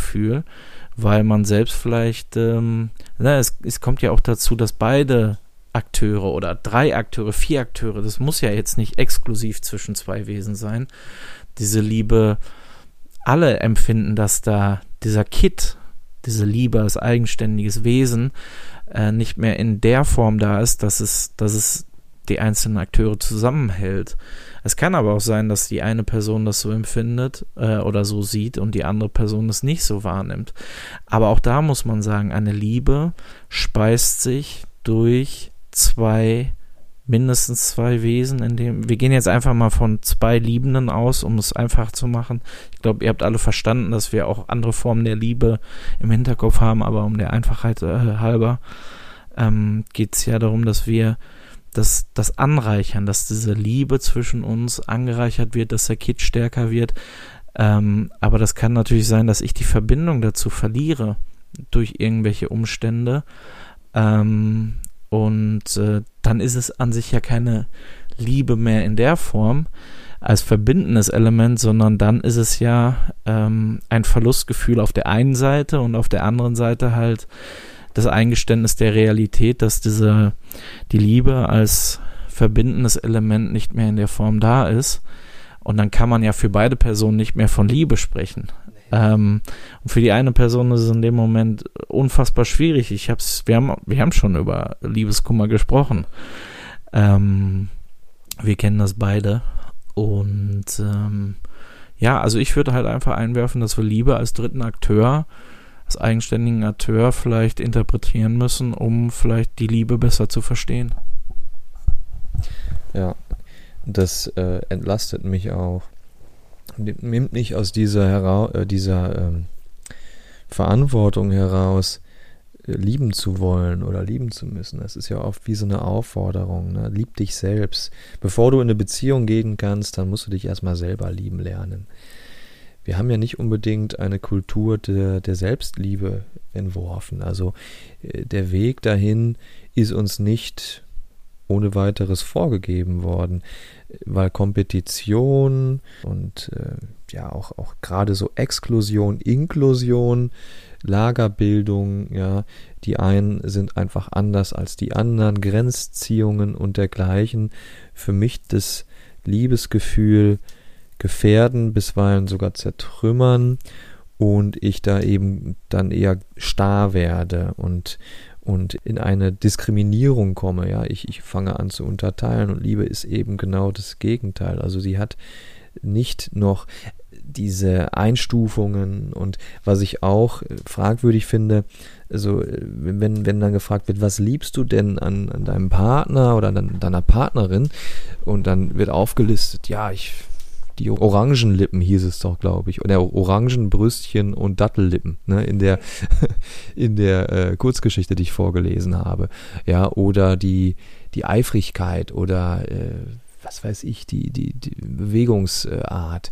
Verlustgefühl, weil man selbst vielleicht, es kommt ja auch dazu, dass beide Akteure oder 3 Akteure, 4 Akteure, das muss ja jetzt nicht exklusiv zwischen 2 Wesen sein. Diese Liebe, alle empfinden, dass da dieser Kit, diese Liebe als eigenständiges Wesen nicht mehr in der Form da ist, dass es die einzelnen Akteure zusammenhält. Es kann aber auch sein, dass die eine Person das so empfindet oder so sieht und die andere Person das nicht so wahrnimmt. Aber auch da muss man sagen, eine Liebe speist sich durch mindestens zwei Wesen, wir gehen jetzt einfach mal von 2 Liebenden aus, um es einfach zu machen. Ich glaube, ihr habt alle verstanden, dass wir auch andere Formen der Liebe im Hinterkopf haben, aber um der Einfachheit halber geht es ja darum, dass wir das anreichern, dass diese Liebe zwischen uns angereichert wird, dass der Kit stärker wird. Aber das kann natürlich sein, dass ich die Verbindung dazu verliere durch irgendwelche Umstände. Und dann ist es an sich ja keine Liebe mehr in der Form als verbindendes Element, sondern dann ist es ja ein Verlustgefühl auf der einen Seite und auf der anderen Seite halt das Eingeständnis der Realität, dass die Liebe als verbindendes Element nicht mehr in der Form da ist. Und dann kann man ja für beide Personen nicht mehr von Liebe sprechen. Und für die eine Person ist es in dem Moment unfassbar schwierig. Wir haben schon über Liebeskummer gesprochen. Wir kennen das beide. Und also ich würde halt einfach einwerfen, dass wir Liebe als dritten Akteur, als eigenständigen Akteur vielleicht interpretieren müssen, um vielleicht die Liebe besser zu verstehen.
Ja, das entlastet mich auch. Nimmt mich aus dieser Verantwortung heraus, lieben zu wollen oder lieben zu müssen. Das ist ja oft wie so eine Aufforderung, ne? Lieb dich selbst. Bevor du in eine Beziehung gehen kannst, dann musst du dich erstmal selber lieben lernen. Wir haben ja nicht unbedingt eine Kultur der Selbstliebe entworfen. Also der Weg dahin ist uns nicht ohne weiteres vorgegeben worden, weil Kompetition und auch gerade so Exklusion, Inklusion, Lagerbildung, ja, die einen sind einfach anders als die anderen, Grenzziehungen und dergleichen, für mich das Liebesgefühl gefährden, bisweilen sogar zertrümmern und ich da eben dann eher starr werde und in eine Diskriminierung komme. Ja, ich fange an zu unterteilen und Liebe ist eben genau das Gegenteil. Also sie hat nicht noch diese Einstufungen und was ich auch fragwürdig finde, also wenn dann gefragt wird, was liebst du denn an deinem Partner oder an deiner Partnerin und dann wird aufgelistet, die Orangenlippen hieß es doch, glaube ich, oder Orangenbrüstchen und Dattellippen, ne, in der Kurzgeschichte, die ich vorgelesen habe, ja, oder die Eifrigkeit oder was weiß ich, die Bewegungsart,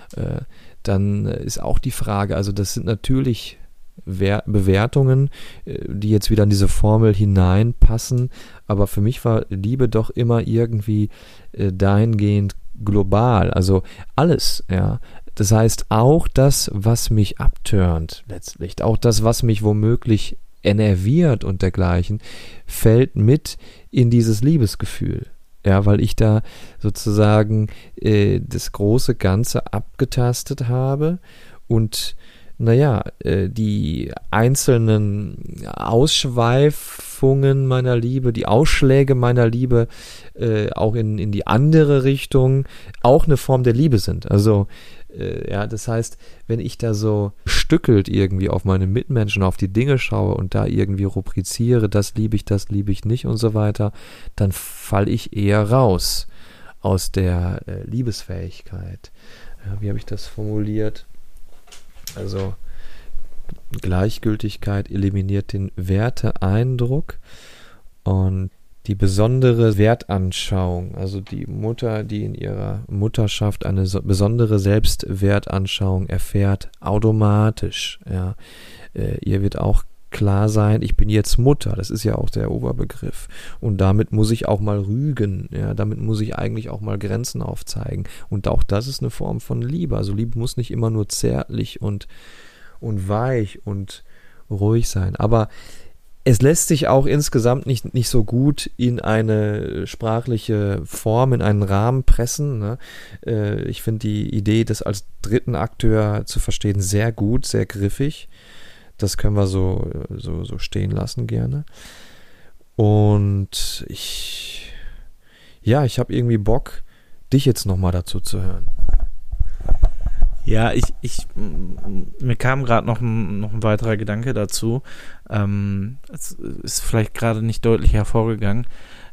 dann ist auch die Frage, also das sind natürlich Bewertungen, die jetzt wieder in diese Formel hineinpassen, aber für mich war Liebe doch immer irgendwie dahingehend global, also alles, ja. Das heißt, auch das, was mich abturnt, letztlich, auch das, was mich womöglich enerviert und dergleichen, fällt mit in dieses Liebesgefühl. Ja, weil ich da sozusagen das große Ganze abgetastet habe und die einzelnen Ausschweifungen meiner Liebe, die Ausschläge meiner Liebe auch in die andere Richtung auch eine Form der Liebe sind. Also das heißt, wenn ich da so stückelt irgendwie auf meine Mitmenschen, auf die Dinge schaue und da irgendwie rubriziere, das liebe ich nicht und so weiter, dann falle ich eher raus aus der Liebesfähigkeit. Ja, wie habe ich das formuliert? Also Gleichgültigkeit eliminiert den Werteeindruck und die besondere Wertanschauung, also die Mutter, die in ihrer Mutterschaft eine besondere Selbstwertanschauung erfährt, automatisch. Ja. Ihr wird auch klar sein, ich bin jetzt Mutter, das ist ja auch der Oberbegriff. Und damit muss ich auch mal rügen, ja, damit muss ich eigentlich auch mal Grenzen aufzeigen. Und auch das ist eine Form von Liebe. Also Liebe muss nicht immer nur zärtlich und weich und ruhig sein. Aber es lässt sich auch insgesamt nicht so gut in eine sprachliche Form, in einen Rahmen pressen. Ne? Ich finde die Idee, das als dritten Akteur zu verstehen, sehr gut, sehr griffig. Das können wir so stehen lassen gerne. Und ich habe irgendwie Bock, dich jetzt nochmal dazu zu hören.
Ja, mir kam gerade noch ein weiterer Gedanke dazu. Es ist vielleicht gerade nicht deutlich hervorgegangen.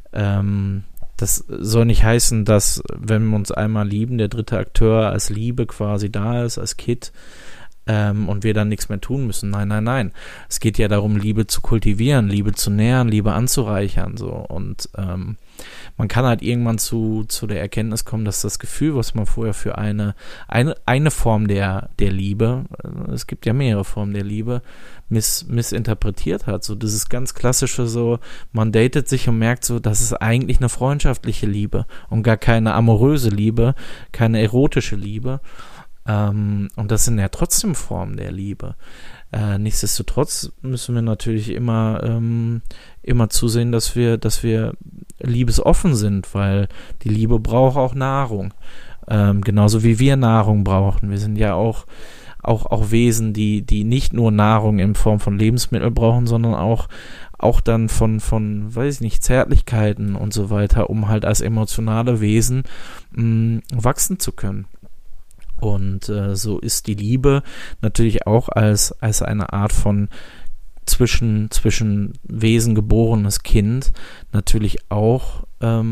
Das soll nicht heißen, dass, wenn wir uns einmal lieben, der dritte Akteur als Liebe quasi da ist, als Kid, und wir dann nichts mehr tun müssen. Nein. Es geht ja darum, Liebe zu kultivieren, Liebe zu nähern, Liebe anzureichern, so. Und man kann halt irgendwann zu der Erkenntnis kommen, dass das Gefühl, was man vorher für eine Form der Liebe, es gibt ja mehrere Formen der Liebe, missinterpretiert hat. So dieses ganz klassische so, man datet sich und merkt so, das ist eigentlich eine freundschaftliche Liebe und gar keine amoröse Liebe, keine erotische Liebe. Und das sind ja trotzdem Formen der Liebe. Nichtsdestotrotz müssen wir natürlich immer zusehen, dass wir liebesoffen sind, weil die Liebe braucht auch Nahrung. Genauso wie wir Nahrung brauchen. Wir sind ja auch Wesen, die nicht nur Nahrung in Form von Lebensmitteln brauchen, sondern auch dann von, weiß ich nicht, Zärtlichkeiten und so weiter, um halt als emotionale Wesen wachsen zu können. Und so ist die Liebe natürlich auch als eine Art von zwischen Wesen geborenes Kind natürlich auch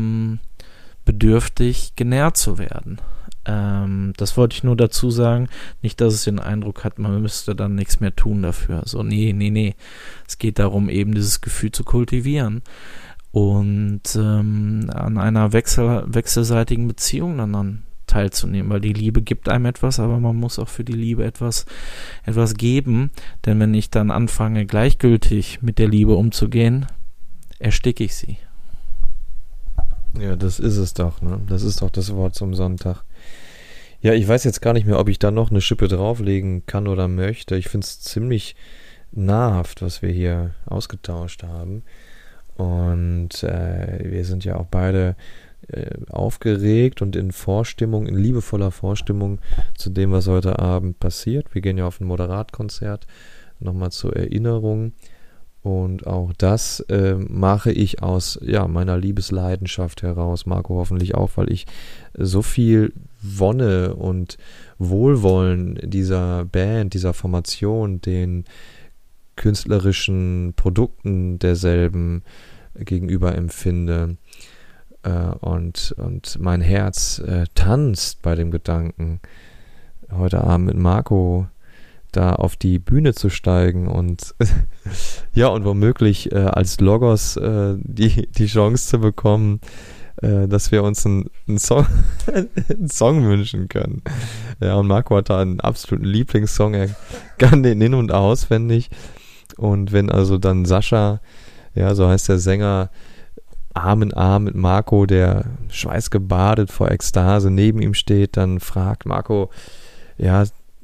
bedürftig, genährt zu werden. Das wollte ich nur dazu sagen, nicht, dass es den Eindruck hat, man müsste dann nichts mehr tun dafür. So, nee. Es geht darum, eben dieses Gefühl zu kultivieren und an einer wechselseitigen Beziehung dann teilzunehmen, weil die Liebe gibt einem etwas, aber man muss auch für die Liebe etwas geben, denn wenn ich dann anfange, gleichgültig mit der Liebe umzugehen, ersticke ich sie.
Ja, das ist es doch, ne? Das ist doch das Wort zum Sonntag. Ja, ich weiß jetzt gar nicht mehr, ob ich da noch eine Schippe drauflegen kann oder möchte. Ich finde es ziemlich nahrhaft, was wir hier ausgetauscht haben. Und wir sind ja auch beide aufgeregt und in liebevoller Vorstimmung zu dem, was heute Abend passiert. Wir gehen ja auf ein Moderatkonzert, nochmal zur Erinnerung. Und auch das mache ich aus meiner Liebesleidenschaft heraus, Marco hoffentlich auch, weil ich so viel Wonne und Wohlwollen dieser Band, dieser Formation, den künstlerischen Produkten derselben gegenüber empfinde. Und mein Herz tanzt bei dem Gedanken, heute Abend mit Marco da auf die Bühne zu steigen und und womöglich als Logos die Chance zu bekommen, dass wir uns einen Song wünschen können. Ja, und Marco hat da einen absoluten Lieblingssong, er kann den in- und auswendig. Und wenn also dann Sascha, ja, so heißt der Sänger, Arm in Arm mit Marco, der schweißgebadet vor Ekstase neben ihm steht, dann fragt Marco, ja,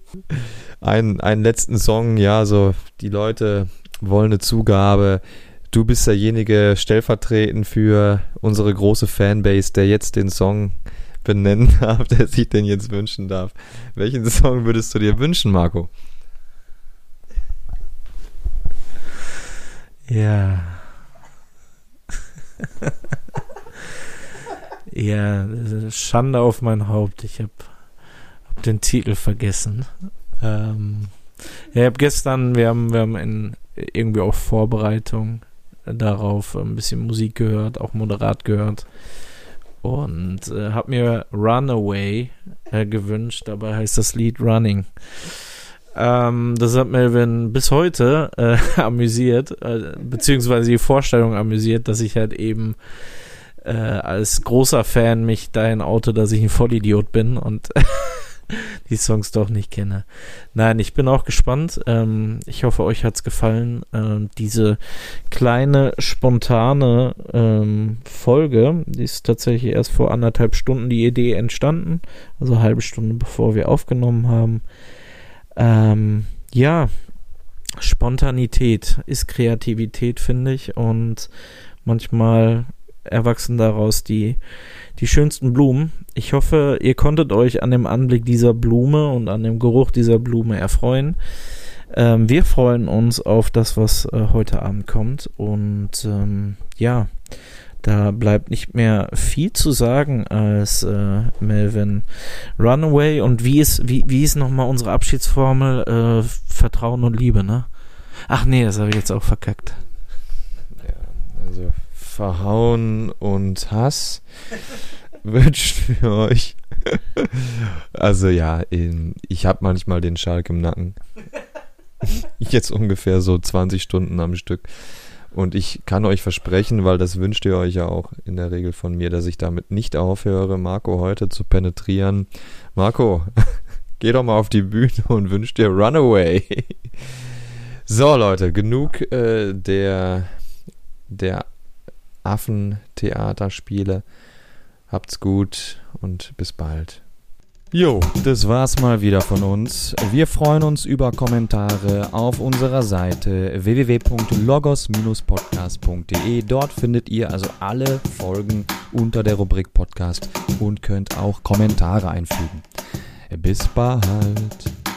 einen letzten Song, ja, so die Leute wollen eine Zugabe, du bist derjenige stellvertretend für unsere große Fanbase, der jetzt den Song benennen darf, der sich den jetzt wünschen darf. Welchen Song würdest du dir wünschen, Marco?
Ja. Ja, Schande auf mein Haupt. Ich hab den Titel vergessen. Ich habe gestern, wir haben irgendwie auch Vorbereitung darauf ein bisschen Musik gehört, auch moderat gehört und habe mir Runaway gewünscht. Dabei heißt das Lied Running. Das hat Melvin bis heute amüsiert, beziehungsweise die Vorstellung amüsiert, dass ich halt eben als großer Fan mich dahin oute, dass ich ein Vollidiot bin und die Songs doch nicht kenne. Nein, ich bin auch gespannt. Ich hoffe, euch hat's gefallen. Diese kleine, spontane Folge, die ist tatsächlich erst vor 1,5 Stunden die Idee entstanden, also eine halbe Stunde bevor wir aufgenommen haben. Ja, spannend. Spontanität ist Kreativität, finde ich, und manchmal erwachsen daraus die schönsten Blumen. Ich hoffe, ihr konntet euch an dem Anblick dieser Blume und an dem Geruch dieser Blume erfreuen. Wir freuen uns auf das, was heute Abend kommt, und ja, da bleibt nicht mehr viel zu sagen als Melvin Runaway. Und wie ist nochmal unsere Abschiedsformel? Vertrauen und Liebe, ne? Ach nee, das habe ich jetzt auch verkackt.
Ja, also Verhauen und Hass wünschen wir euch. Also ja, ich habe manchmal den Schalk im Nacken. Jetzt ungefähr so 20 Stunden am Stück. Und ich kann euch versprechen, weil das wünscht ihr euch ja auch in der Regel von mir, dass ich damit nicht aufhöre, Marco heute zu penetrieren. Marco, geh doch mal auf die Bühne und wünsch dir Runaway. So Leute, genug der Affentheaterspiele. Habt's gut und bis bald. Jo, das war's mal wieder von uns. Wir freuen uns über Kommentare auf unserer Seite www.logos-podcast.de. Dort findet ihr also alle Folgen unter der Rubrik Podcast und könnt auch Kommentare einfügen. Bis bald.